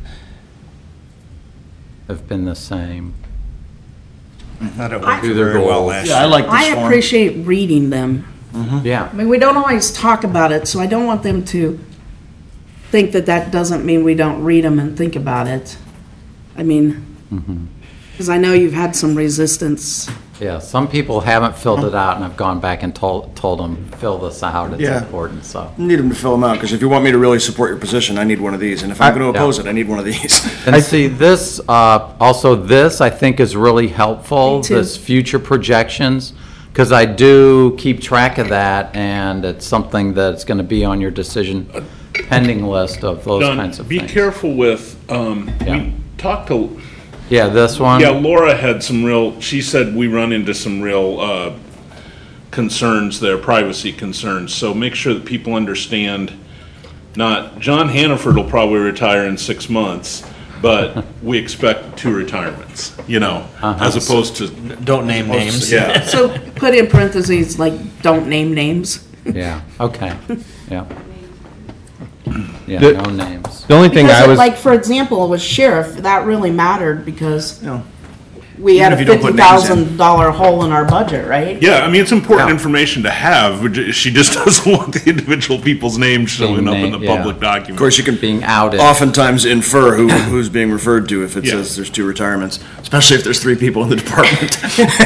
Have been the same. Thought it I- worked Do their very well goals. last Yeah, I year. like I this form. appreciate reading them. Yeah. I mean, we don't always talk about it, so I don't want them to think that that doesn't mean we don't read them and think about it. I mean, because I know you've had some resistance. Yeah, some people haven't filled it out, and I've gone back and told, told them, fill this out, it's Yeah. important, so. You need them to fill them out, because if you want me to really support your position, I need one of these, and if I'm gonna Yeah. oppose it, I need one of these. And see, this, uh, also this, I think is really helpful, Me too. this future projections, because I do keep track of that, and it's something that's gonna be on your decision pending list of those Don, kinds of be things. careful with, um, Yeah. we talked to, Yeah, this one? yeah, Laura had some real, she said we run into some real, uh, concerns there, privacy concerns, so make sure that people understand, not, John Hannaford will probably retire in six months, but we expect two retirements, you know, Uh-huh. as opposed to, Don't name names. yeah. So put in parentheses, like, don't name names. Yeah, okay, yeah. Yeah, The- no names. The only thing I Because, was, like, for example, with sheriff, that really mattered because No. we had a Even if you don't fifty put names in. thousand dollar hole in our budget, right? Yeah, I mean, it's important Yeah. information to have, but ju- she just doesn't want the individual people's names showing up in the named, yeah. public document. Of course, you can Being outed. oftentimes infer who, who's being referred to if it Yeah. says there's two retirements, especially if there's three people in the department.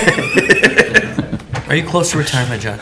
Are you close to retirement, John?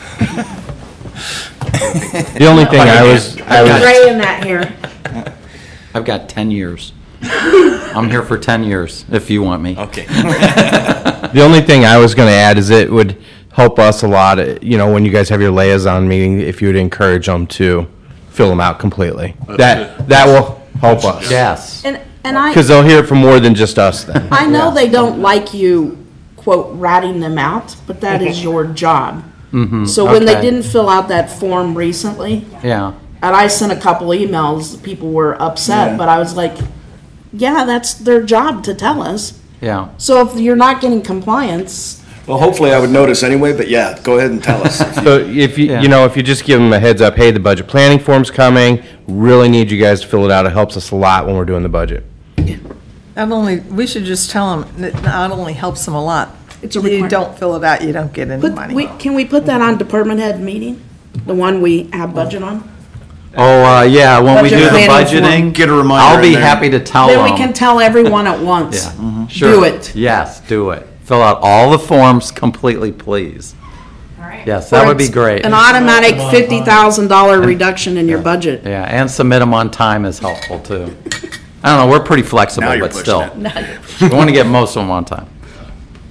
the only thing I was, I was, Gray in that hair. I've got ten years. I'm here for ten years, if you want me. Okay. the only thing I was gonna add is it would help us a lot, uh, you know, when you guys have your liaison meeting, if you would encourage them to fill them out completely. That's That, good. that will help us. Yes. And, and I, Because they'll hear it from more than just us then. I know they don't like you, quote, ratting them out, but that is your job. So when they okay. didn't fill out that form recently, Yeah, and I sent a couple emails, people were upset, but I was like, yeah, that's their job to tell us. yeah. So if you're not getting compliance, Well, hopefully I would notice anyway, but yeah, go ahead and tell us. So if you, Yeah. you know, if you just give them a heads up, hey, the budget planning form's coming, really need you guys to fill it out. It helps us a lot when we're doing the budget. Not only, we should just tell them, it not only helps them a lot. It's a You requirement. don't fill it out, you don't get any put, money. we, can we put that on department head meeting? The one we have budget on? Oh, uh, yeah, when we do Budget the planning budgeting. Get a reminder I'll in be there. happy to tell them. Then we can tell everyone at once. Yeah, sure. Do it. Yes, do it. Fill out all the forms completely, please. All right. Yes, that would be Or it's great. An automatic fifty thousand dollar reduction in your budget. Yeah, and submit them on time is helpful, too. I don't know, we're pretty flexible, Now you're but still. pushing We want to get most of them on time.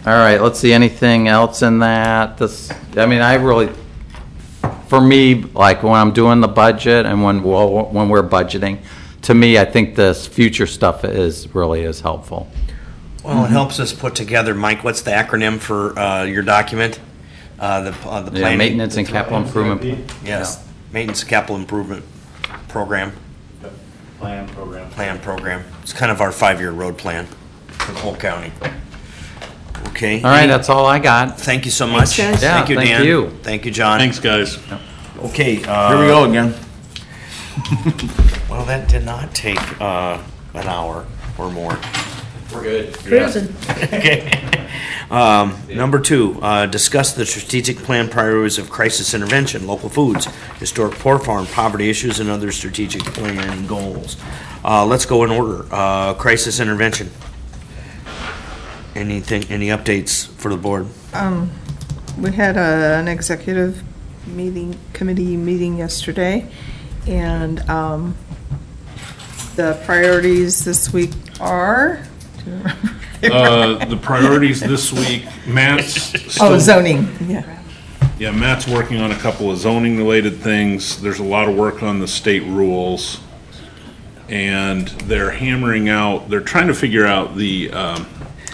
All right, let's see, anything else in that? This, I mean, I really, for me, like when I'm doing the budget and when, well, when we're budgeting, to me, I think this future stuff is, really is helpful. Well, it helps us put together, Mike, what's the acronym for uh, your document? Uh, The uh, the Yeah, planning? maintenance and capital improvement. Yes, maintenance and capital improvement program, Yep. Plan, program. plan program. It's kind of our five-year road plan for the whole county. Okay? All right, that's all I got. Thank you so much. guys. Yeah, Thank you, thank Dan. you. Thank you, John. Thanks, guys. Okay. uh, Here we go again. Well, that did not take uh, an hour or more. We're good. Cruising. Okay. Um, Number two, uh, discuss the strategic plan priorities of crisis intervention, local foods, historic poor farm, poverty issues, and other strategic plan goals. Uh, Let's go in order. Uh, Crisis intervention. Anything, any updates for the board? Um, we had a, an executive meeting, committee meeting yesterday, and, um, the priorities this week are, do you remember? Uh, the priorities this week, Matt's Oh, still, zoning, yeah. yeah, Matt's working on a couple of zoning related things. There's a lot of work on the state rules. And they're hammering out, they're trying to figure out the, um,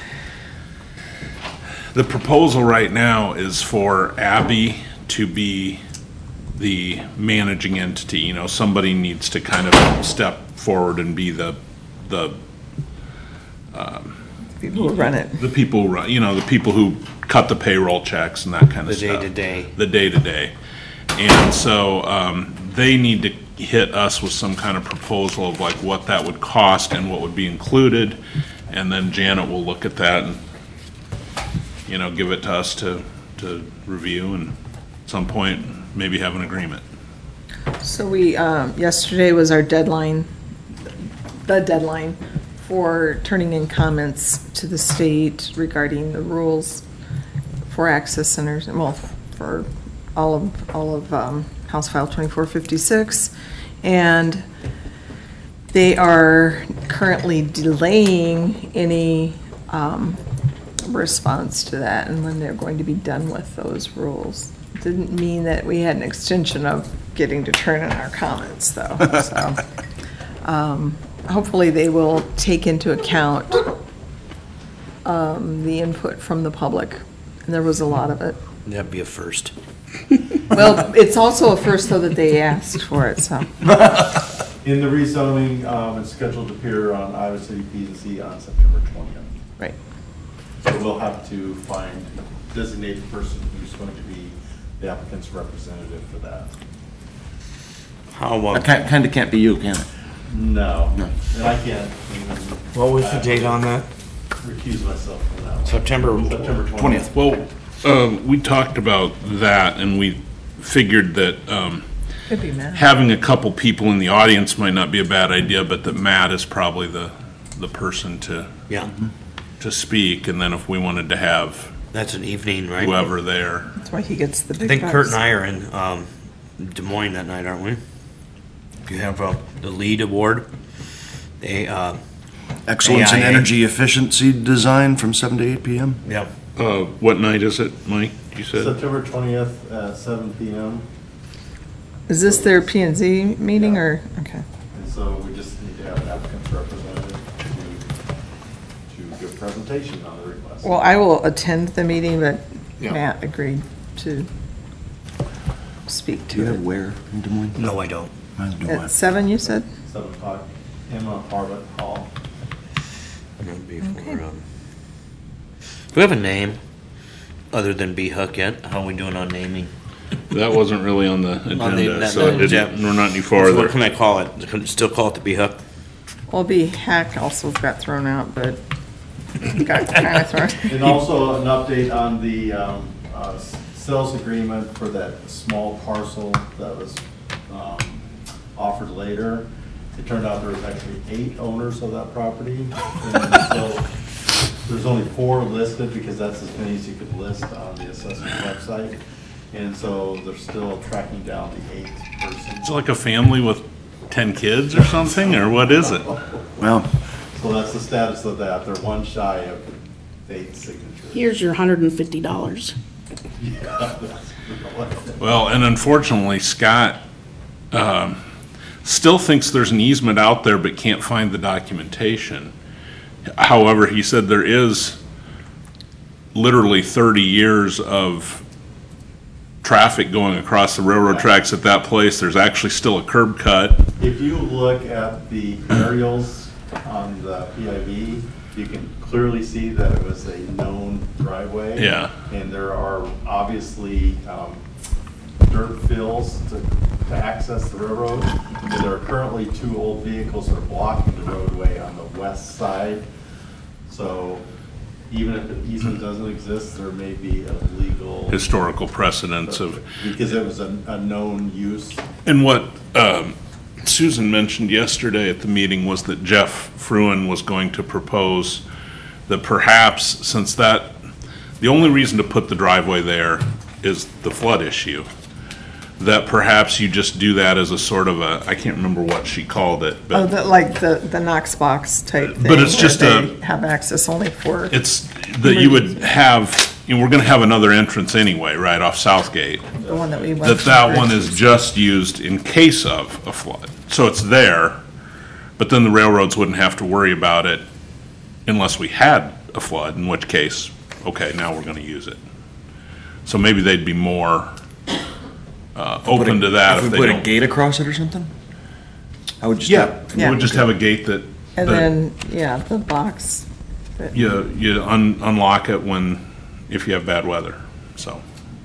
the proposal right now is for Abby to be the managing entity. You know, somebody needs to kind of step forward and be the, the, People who run it. the people who run, you know, the people who cut the payroll checks and that kind of The stuff. day-to-day. The day-to-day. And so, um, they need to hit us with some kind of proposal of like what that would cost and what would be included. And then Janet will look at that and, you know, give it to us to, to review and at some point maybe have an agreement. So we, um, yesterday was our deadline, the deadline for turning in comments to the state regarding the rules for access centers, well, for all of, all of, um, House File twenty-four fifty-six. And they are currently delaying any, um, response to that and when they're going to be done with those rules. Didn't mean that we had an extension of getting to turn in our comments, though, so. um, Hopefully, they will take into account um, the input from the public, and there was a lot of it. That'd be a first. Well, it's also a first, though, that they asked for it, so. In the rezoning, um, it's scheduled to appear on Iowa City P and Z on September twentieth. Right. So we'll have to find, designate the person who's going to be the applicant's representative for that. How, That uh, kind, kinda can't be you, can it? No, No. and I can't even what was the date on that? recuse myself from that one. September September twentieth. Well, um, we talked about that and we figured that, um, Could be Matt. having a couple people in the audience might not be a bad idea, but that Matt is probably the, the person to, Yeah, to speak. And then if we wanted to have that's an evening, right? whoever there. That's why he gets the I big think bucks. Kurt and I are in um, Des Moines that night, aren't we? If you have uh, the lead award, they, uh, Excellence in A I A. energy efficiency design from seven to eight P M. yeah, Uh, what night is it, Mike? You said? September twentieth at seven P M. Is this their P and Z meeting, Yeah. or, okay. And so we just need to have an applicant's representative to, to give a presentation on the request. Well, I will attend the meeting, but Yeah. Matt agreed to speak Do you to have it. where in Des Moines? no, I don't. I do At not. seven, you said? Seven o'clock, Emma Harvard Hall. That'd be for, Okay. um, do we have a name other than B Hook yet? How are we doing on naming? That wasn't really on the On the- agenda, that- so it that- didn't, we're not any So what farther. can I call it? Can I still call it the B Hook? Well, B Hack also got thrown out, but got kind of thrown. And also an update on the um, uh, s- sales agreement for that small parcel that was um, offered later. It turned out there was actually eight owners of that property. And so there's only four listed because that's as many as you could list on the assessment website. And so they're still tracking down the eighth person. Is it like a family with ten kids or something, or what is it? Well, So that's the status of that. They're one shy of Date's signature. Here's your hundred and fifty dollars. Well, and unfortunately, Scott um, still thinks there's an easement out there but can't find the documentation. However, he said there is literally thirty years of traffic going across the railroad tracks at that place. There's actually still a curb cut. If you look at the aerials on the P I V, you can clearly see that it was a known driveway. Yeah. And there are obviously um, dirt fills to, to access the railroad. And there are currently two old vehicles that are blocking the roadway on the west side. So even if the easement doesn't exist, there may be a legal. Historical precedents of. Because it was a, a known use. And what um, Susan mentioned yesterday at the meeting was that Jeff Fruin was going to propose that perhaps, since that, the only reason to put the driveway there is the flood issue, that perhaps you just do that as a sort of a, I can't remember what she called it, Oh, but the, like the, the Knox box type thing. But it's where just they a- have access only for, it's that you would have, you know, we're gonna have another entrance anyway, right off Southgate. the one that we went. That to that one is Bridges. just used in case of a flood. So it's there, but then the railroads wouldn't have to worry about it unless we had a flood, in which case, okay, now we're gonna use it. So maybe they'd be more uh, open to that If if we they put a don't. gate across it or something? I would just. Yeah, we Yeah. would just have a gate that, And that then, yeah, the box. that- you, you un- unlock it when, if you have bad weather, so.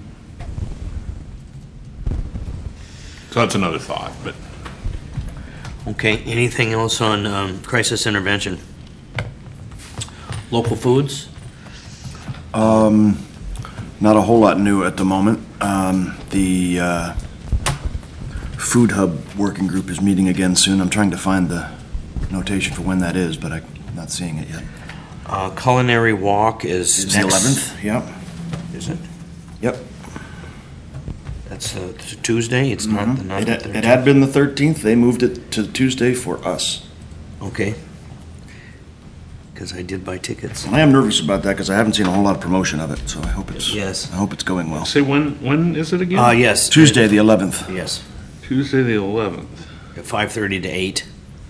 So that's another thought, but. Okay, anything else on um, crisis intervention? Local foods? Um, not a whole lot new at the moment. Um, the, uh, Food Hub Working Group is meeting again soon. I'm trying to find the notation for when that is, but I'm not seeing it yet. Uh, Culinary Walk is It's the next- eleventh, yep, Is it? yep. That's uh, t- Tuesday? It's not the, not It the had- it thirteenth? had been the thirteenth, they moved it to Tuesday for us. Okay. Because I did buy tickets. And I am nervous about that because I haven't seen a whole lot of promotion of it, so I hope it's, Yes. I hope it's going well. Say, when, when is it again? Uh, yes. Tuesday, the eleventh. Yes, Tuesday, the eleventh. at five thirty to eight.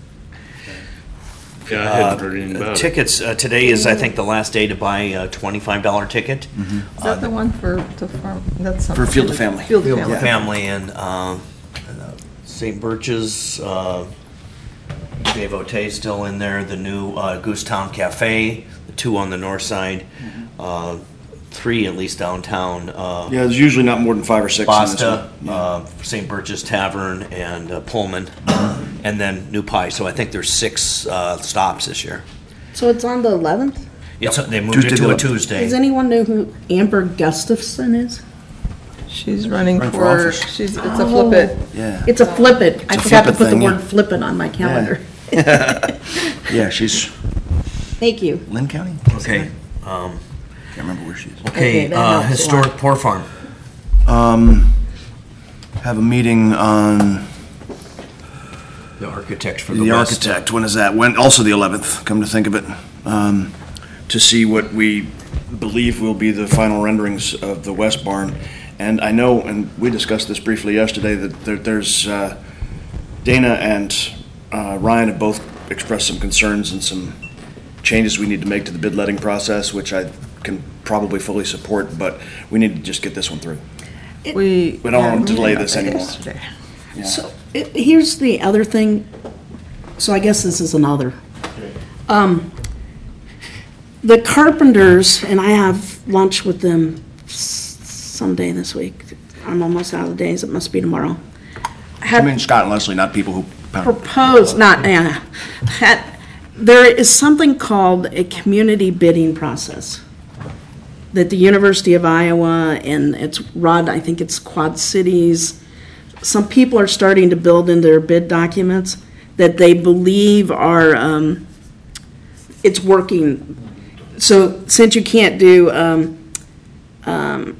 Yeah, I hadn't heard anything about it. Tickets, uh, today is, I think, the last day to buy a twenty-five dollar ticket. Is that the one for the farm? That's For Field to Family. Field to Field to Family. Family and um, Saint Birch's, uh, Dave O'Tay's still in there, the new uh, Goose Town Cafe, the two on the north side, uh, three at least downtown. uh, Yeah, there's usually not more than five or six in this Basta, one. Yeah. uh, Saint Birch's Tavern, and uh, Pullman, and then New Pie. So I think there's six uh, stops this year. So it's on the eleventh? It's, they moved Tuesday it to the a eleventh. Tuesday. Does anyone know who Amber Gustafson is? She's running Running for for, office. she's, it's a flip it. Yeah, It's a flip it. I a forgot to flip it put the thing, word yeah. flippin' on my calendar. yeah, she's Thank you. Lynn County? Okay. Um, Can't remember where she is. Okay, okay. that Uh, helps a historic lot. Poor Farm. Um, have a meeting on The architect for the, the West. architect. When is that? When, also the eleventh, come to think of it. Um, to see what we believe will be the final renderings of the West Barn. And I know, and we discussed this briefly yesterday, that there, there's, uh, Dana and uh, Ryan have both expressed some concerns and some changes we need to make to the bid letting process, which I can probably fully support, but we need to just get this one through. We. We don't yeah, want to we delay about this that anymore. yesterday. Yeah. So it, here's the other thing. So I guess this is another. Um, the carpenters, and I have lunch with them s- someday this week. I'm almost out of the days. It must be tomorrow. I Had mean, Scott and Leslie, not people who. proposed, not Anna, had, there is something called a community bidding process that the University of Iowa and it's Rod, I think it's Quad Cities, some people are starting to build in their bid documents that they believe are, um, it's working. So since you can't do um, um,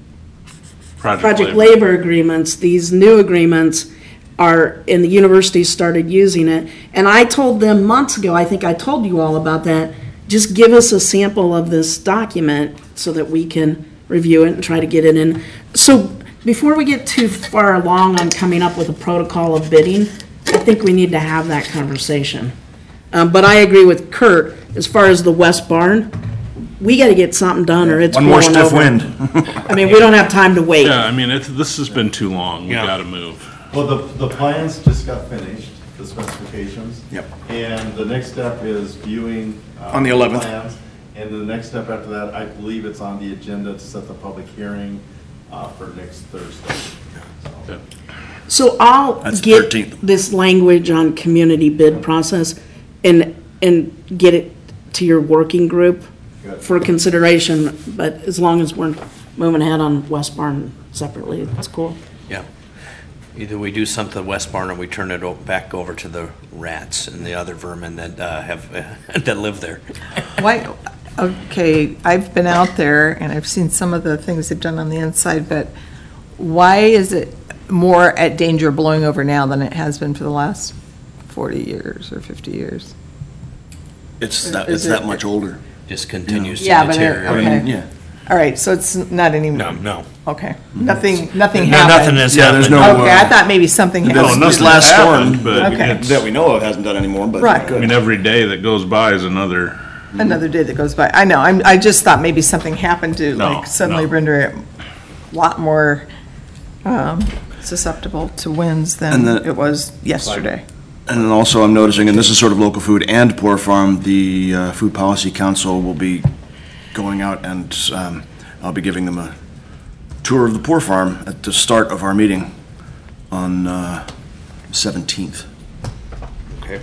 project labor agreements, these new agreements are, and the university started using it. And I told them months ago, I think I told you all about that, just give us a sample of this document so that we can review it and try to get it in. So before we get too far along on coming up with a protocol of bidding, I think we need to have that conversation. Um, but I agree with Kurt, as far as the West Barn, we gotta get something done or it's One more blowing stiff over. wind. I mean, we don't have time to wait. Yeah, I mean, it's, this has been too long. We Yeah. gotta move. Well, the, the plans just got finished, the specifications. Yep. And the next step is viewing. uh, On the eleventh. plans. And the next step after that, I believe it's on the agenda to set the public hearing uh, for next Thursday. So- Yeah. So I'll That's the get thirteenth. this language on community bid process and, and get it to your working group Good. for consideration, but as long as we're moving ahead on West Barn separately, that's cool. Yeah. Either we do something at West Barn or we turn it o- back over to the rats and the other vermin that uh, have, that live there. Why, okay, I've been out there and I've seen some of the things they've done on the inside, but why is it more at danger of blowing over now than it has been for the last forty years or fifty years? It's that, Is it's that it- much older. Just continues to Yeah, but it- deteriorate. I mean, Okay. yeah. All right, so it's not any. No, no. Okay, nothing, nothing No, happened. nothing has Yeah, there's happened. no, Okay, I uh, thought maybe something This, No, happened. this nothing last happened, storm but Okay. it's- that we know of hasn't done anymore, but. Right. I mean, every day that goes by is another, Another day that goes by. I know, I'm, I just thought maybe something happened to No, like suddenly no. render it a lot more um, susceptible to winds And than the- it was yesterday. And then also I'm noticing, and this is sort of local food and Poor Farm, the uh, Food Policy Council will be going out and um, I'll be giving them a tour of the Poor Farm at the start of our meeting on uh, seventeenth, Okay.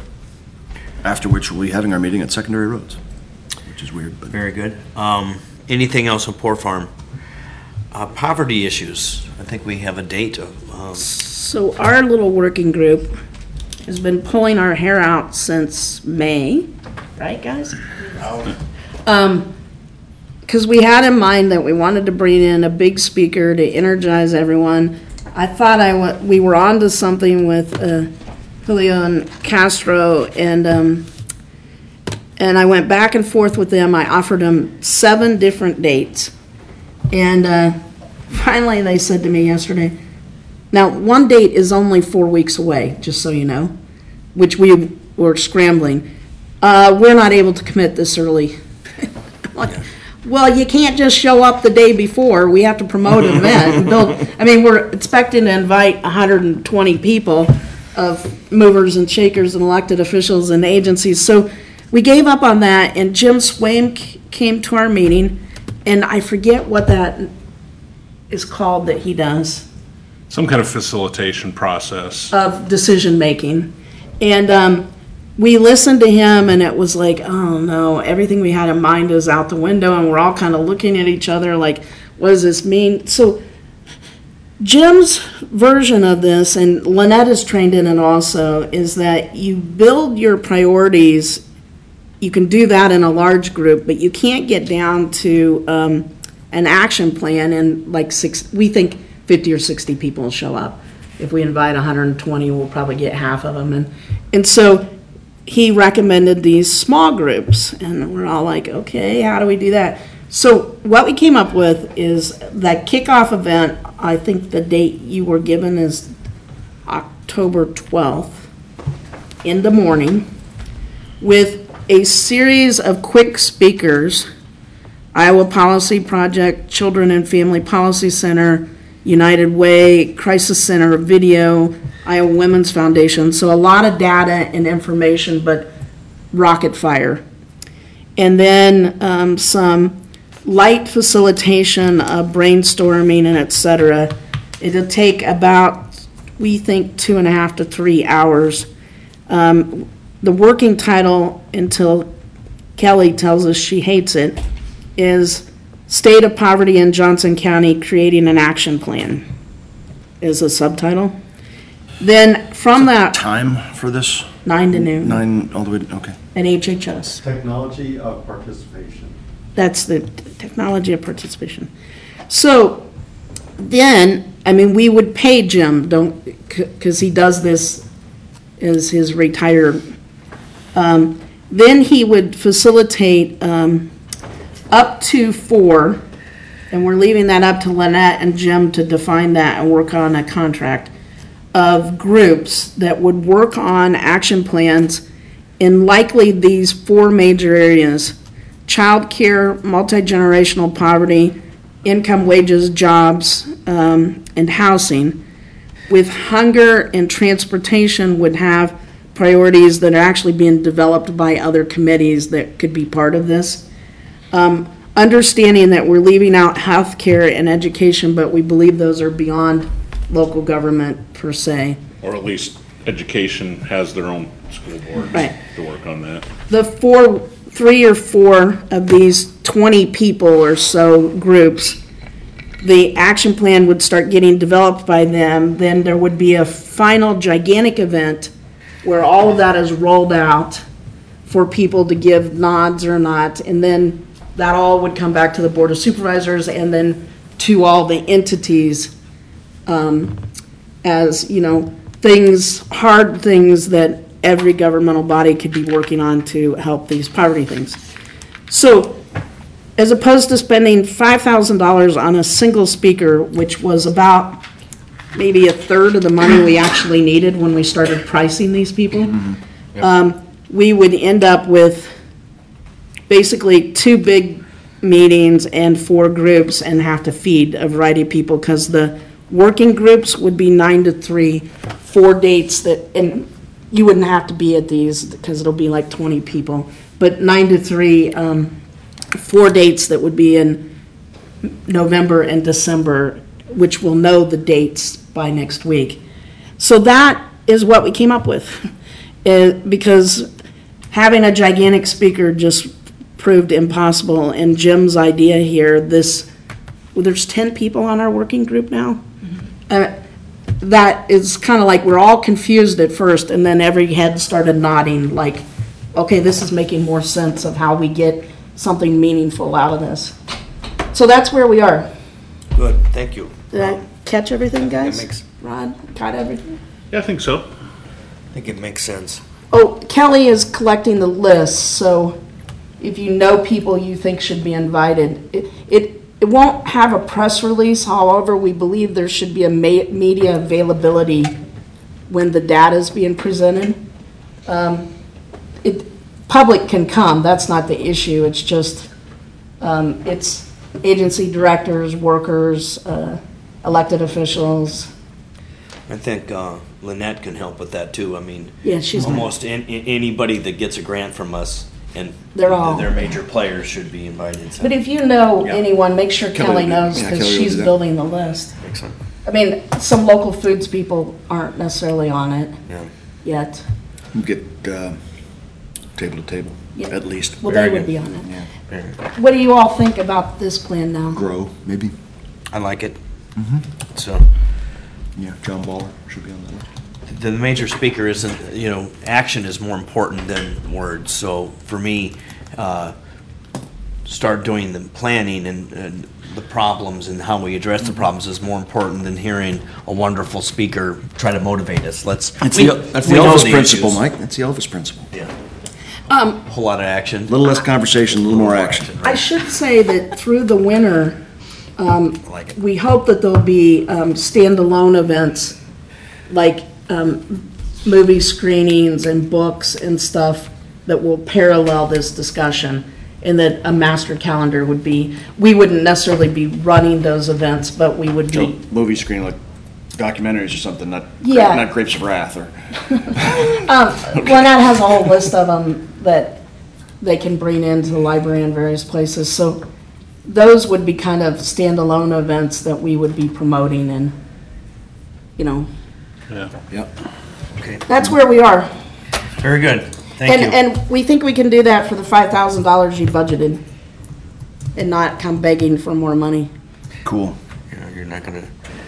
after which we'll be having our meeting at Secondary Roads, which is weird, but. Very good. Um, anything else on Poor Farm? Uh, poverty issues. I think we have a date of, um, So our little working group has been pulling our hair out since May, right, guys? Um, because we had in mind that we wanted to bring in a big speaker to energize everyone. I thought I wa- we were onto something with uh, Julio and Castro, and um, and I went back and forth with them. I offered them seven different dates, and uh, finally they said to me yesterday, now, one date is only four weeks away, just so you know, which we were scrambling. Uh, we're not able to commit this early. Like, well, you can't just show up the day before. We have to promote an event and build. I mean, we're expecting to invite one hundred twenty people of movers and shakers and elected officials and agencies. So we gave up on that, and Jim Swaim c- came to our meeting, and I forget what that is called that he does. some kind of facilitation process. Of decision-making. And um, we listened to him, and it was like, oh, no, everything we had in mind is out the window, and we're all kind of looking at each other like, what does this mean? So Jim's version of this, and Lynette is trained in it also, is that you build your priorities. You can do that in a large group, but you can't get down to um, an action plan and like six, we think fifty or sixty people will show up. If we invite one hundred twenty, we'll probably get half of them. And, and so he recommended these small groups, and we're all like, okay, how do we do that? So what we came up with is that kickoff event, I think the date you were given is October twelfth in the morning, with a series of quick speakers, Iowa Policy Project, Children and Family Policy Center, United Way, Crisis Center, Video, Iowa Women's Foundation. So a lot of data and information, but rocket fire. And then um, some light facilitation of brainstorming and et cetera. It'll take about, we think, two and a half to three hours. Um, the working title, until Kelly tells us she hates it, is State of Poverty in Johnson County, Creating an Action Plan, is a subtitle. Then from that, Time for this? nine to noon Nine, all the way, okay. at H H S. Technology of participation. That's the technology of participation. So then, I mean, we would pay Jim, don't, because he does this as his retired. Um, Then he would facilitate um, up to four, and we're leaving that up to Lynette and Jim to define that and work on a contract, of groups that would work on action plans in likely these four major areas: childcare, multi-generational poverty, income, wages, jobs, um, and housing. With hunger and transportation would have priorities that are actually being developed by other committees that could be part of this. Um, understanding that we're leaving out healthcare and education, but we believe those are beyond local government per se. Or at least education has their own school boards Right. to work on that. The four, three or four of these twenty people or so groups, the action plan would start getting developed by them. Then there would be a final gigantic event where all of that is rolled out for people to give nods or not, and then that all would come back to the Board of Supervisors and then to all the entities um, as, you know, things, hard things that every governmental body could be working on to help these poverty things. So, as opposed to spending five thousand dollars on a single speaker, which was about maybe a third of the money we actually needed when we started pricing these people, um, we would end up with basically two big meetings and four groups and have to feed a variety of people, because the working groups would be nine to three, four dates that, and you wouldn't have to be at these because it'll be like twenty people, but nine to three, um, four dates that would be in November and December, which we'll know the dates by next week. So that is what we came up with, uh, because having a gigantic speaker just proved impossible. And Jim's idea here, this, well, there's ten people on our working group now. Uh, that is kind of like we're all confused at first, and then every head started nodding like, okay, this is making more sense of how we get something meaningful out of this. So that's where we are. Good, thank you. Did I catch everything, guys? makes- Rod, caught everything? Yeah, I think so. I think it makes sense. Oh, Kelly is collecting the list, so if you know people you think should be invited, it, it, it won't have a press release, however, we believe there should be a ma- media availability when the data is being presented. Um, it, public can come, that's not the issue, it's just, um, it's agency directors, workers, uh, elected officials. I think uh, Lynette can help with that too. I mean, Yeah, she's gonna- almost an, an- anybody that gets a grant from us, and They're all- their major players should be invited. So. But if you know Yeah. anyone, make sure Kelly Kelly will do- knows, yeah, because Kelly will she's do that. building the list. Excellent. I mean, some local foods people aren't necessarily on it Yeah. yet. Get uh, table to table, Yeah. at least. Well, Very they would good. be on it. Yeah. Very- What do you all think about this plan now? Grow, maybe. I like it. So Yeah, John Baller should be on that list. the major speaker isn't, you know, action is more important than words. So for me, uh, start doing the planning and, and the problems and how we address the problems is more important than hearing a wonderful speaker try to motivate us. Let's. That's we- the, that's the we know Elvis principle, issues. Mike. That's the Elvis principle. Yeah. Um, A whole lot of action. A little less conversation, a little more action. I should say that through the winter, um, I like it. we hope that there'll be um, standalone events, like um, movie screenings and books and stuff that will parallel this discussion, and that a master calendar would be, we wouldn't necessarily be running those events, but we would So, be, movie screen, like documentaries or something, not, Yeah. not Grapes of Wrath or. um, Lynette has a whole list of them that they can bring into the library in various places. So those would be kind of standalone events that we would be promoting, and, you know, Yeah. Yep. Okay. that's where we are. Very good. Thank And, you. and we think we can do that for the five thousand dollars you budgeted and not come begging for more money. Cool. You know, you're not gonna.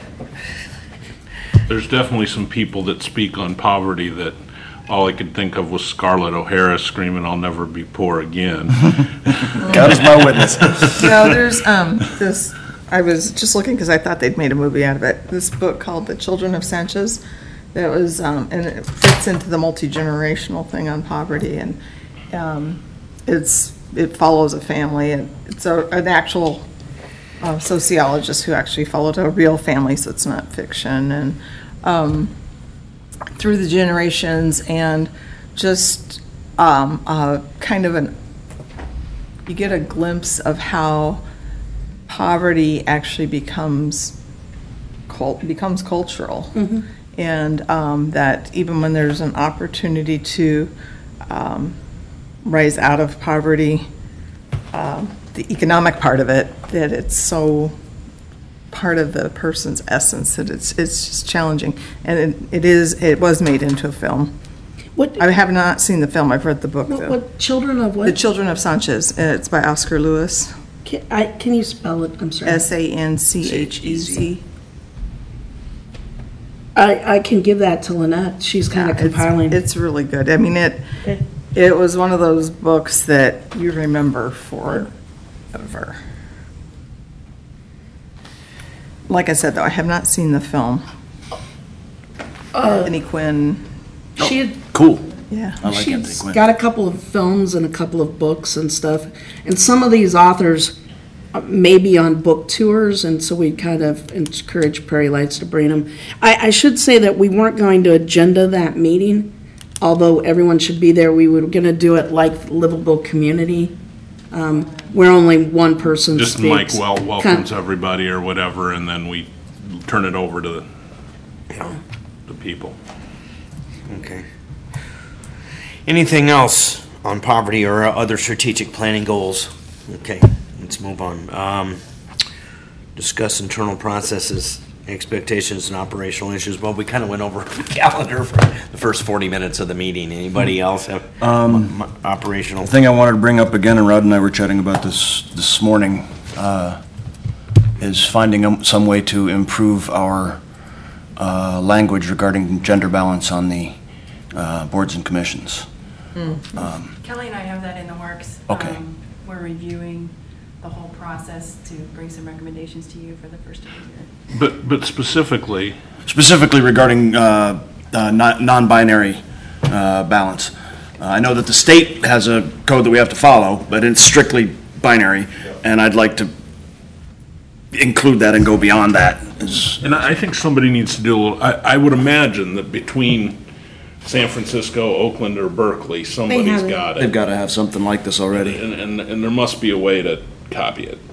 There's definitely some people that speak on poverty that all I could think of was Scarlett O'Hara screaming, "I'll never be poor again." God is my witness. No, there's um, this, I was just looking because I thought they'd made a movie out of it. This book called The Children of Sanchez, that was, um, and it fits into the multi-generational thing on poverty. And um, it's, it follows a family, and it's a, an actual uh, sociologist who actually followed a real family, so it's not fiction, and um, through the generations, and just um, uh, kind of an, you get a glimpse of how poverty actually becomes cult, becomes cultural. Mm-hmm. And um, that even when there's an opportunity to um, rise out of poverty, um, the economic part of it, that it's so part of the person's essence that it's it's just challenging. And it, it is, it was made into a film. What, I have not seen the film, I've read the book what, though. what children of what? The Children of Sanchez, uh, it's by Oscar Lewis, Can, I, can you spell it? I'm sorry. S A N C H E Z. I, I can give that to Lynette. She's kind of Yeah, it's- compiling. It's really good. I mean, it, Okay. it was one of those books that you remember forever. Like I said, though, I have not seen the film. Anthony Quinn, She had, Cool. yeah. I like Anthony she's Quinn. got a couple of films and a couple of books and stuff. And some of these authors uh, may be on book tours, and so we kind of encourage Prairie Lights to bring them. I, I should say that we weren't going to agenda that meeting, although everyone should be there. We were going to do it like Livable Community, um, where only one person Just speaks. Mike well Kind- welcomes everybody or whatever, and then we turn it over to the, the people. Okay. Anything else on poverty or other strategic planning goals? Okay, let's move on. Um, discuss internal processes, expectations, and operational issues. Well, we kind of went over the calendar for the first forty minutes of the meeting. Anybody else have um, operational? The thing I wanted to bring up again, and Rod and I were chatting about this this morning, uh, is finding um, some way to improve our uh, language regarding gender balance on the uh, boards and commissions. Um, Kelly and I have that in the works. Okay. Um, We're reviewing the whole process to bring some recommendations to you for the first of the year. But, but specifically, Specifically regarding uh, uh, non- non-binary uh, balance. Uh, I know that the state has a code that we have to follow, but it's strictly binary, and I'd like to include that and go beyond that. Is- and I I think somebody needs to do a little, I, I would imagine that between San Francisco, Oakland, or Berkeley, somebody's have it. got They've it. got to have something like this already. And, and, and there must be a way to copy it.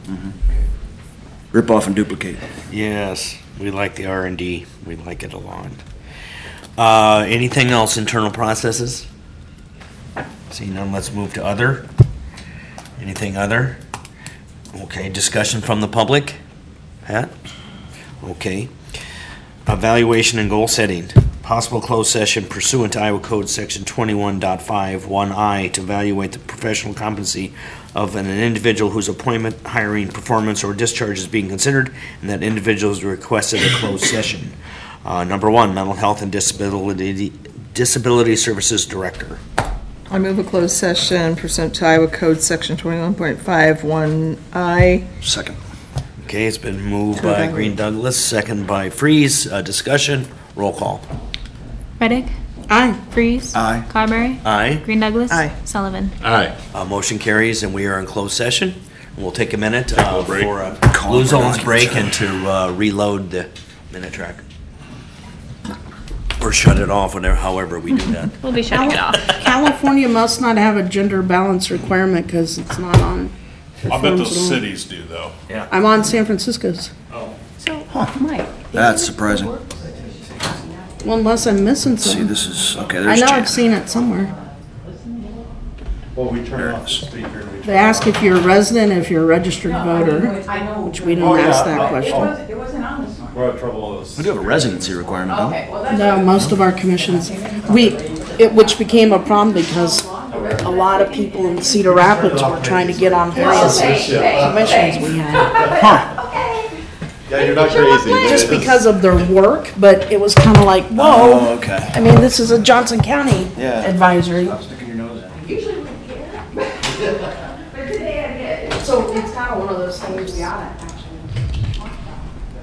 Rip off and duplicate. Yes, we like the R and D. We like it a lot. Uh, anything else, internal processes? Seeing none, let's move to other. Anything other? Okay, discussion from the public? Pat? Okay. Evaluation and goal setting. Possible closed session pursuant to Iowa Code Section twenty-one point five one I to evaluate the professional competency of an individual whose appointment, hiring, performance, or discharge is being considered, and that individual has requested a closed session. Uh, number one, Mental Health and Disability Disability Services Director. I move a closed session pursuant to Iowa Code Section twenty-one point five one I. Second. Okay, it's been moved To by evaluate. Green Douglas, second by Freeze. Uh, discussion, roll call. Reddick, Aye. Freeze. Aye. Carberry, Aye. Green Douglas. Aye. Sullivan. Aye. Uh, motion carries, and we are in closed session. And we'll take a minute a uh, break. for a Call Blue for Zones an break occupancy. and to uh, reload the minute track. Or shut it off, whatever, however we do that. We'll be shutting it off. California must not have a gender balance requirement because it's not on. I'll bet Firms those don't. cities do, though. I'm on San Francisco's. So, Mike. That's surprising. Well, unless I'm missing See, something. this is, okay, I there's know Jan. I've seen it somewhere. Well, we turn There it off the is. speaker and we. They ask if you're a resident, if you're a registered voter, which we don't ask that question. It wasn't on this one. We're having trouble with We do have a residency requirement, don't we? Okay, well, that's. No, most of our commissions, we, it, which became a problem because a lot of people in Cedar Rapids were trying to get on various commissions we had. Yeah, you're not crazy. Just because of their work, but it was kind of like, Oh, whoa. okay. I mean, this is a Johnson County Yeah. advisory. Sticking your nose in. So it's kind of one of those things we ought to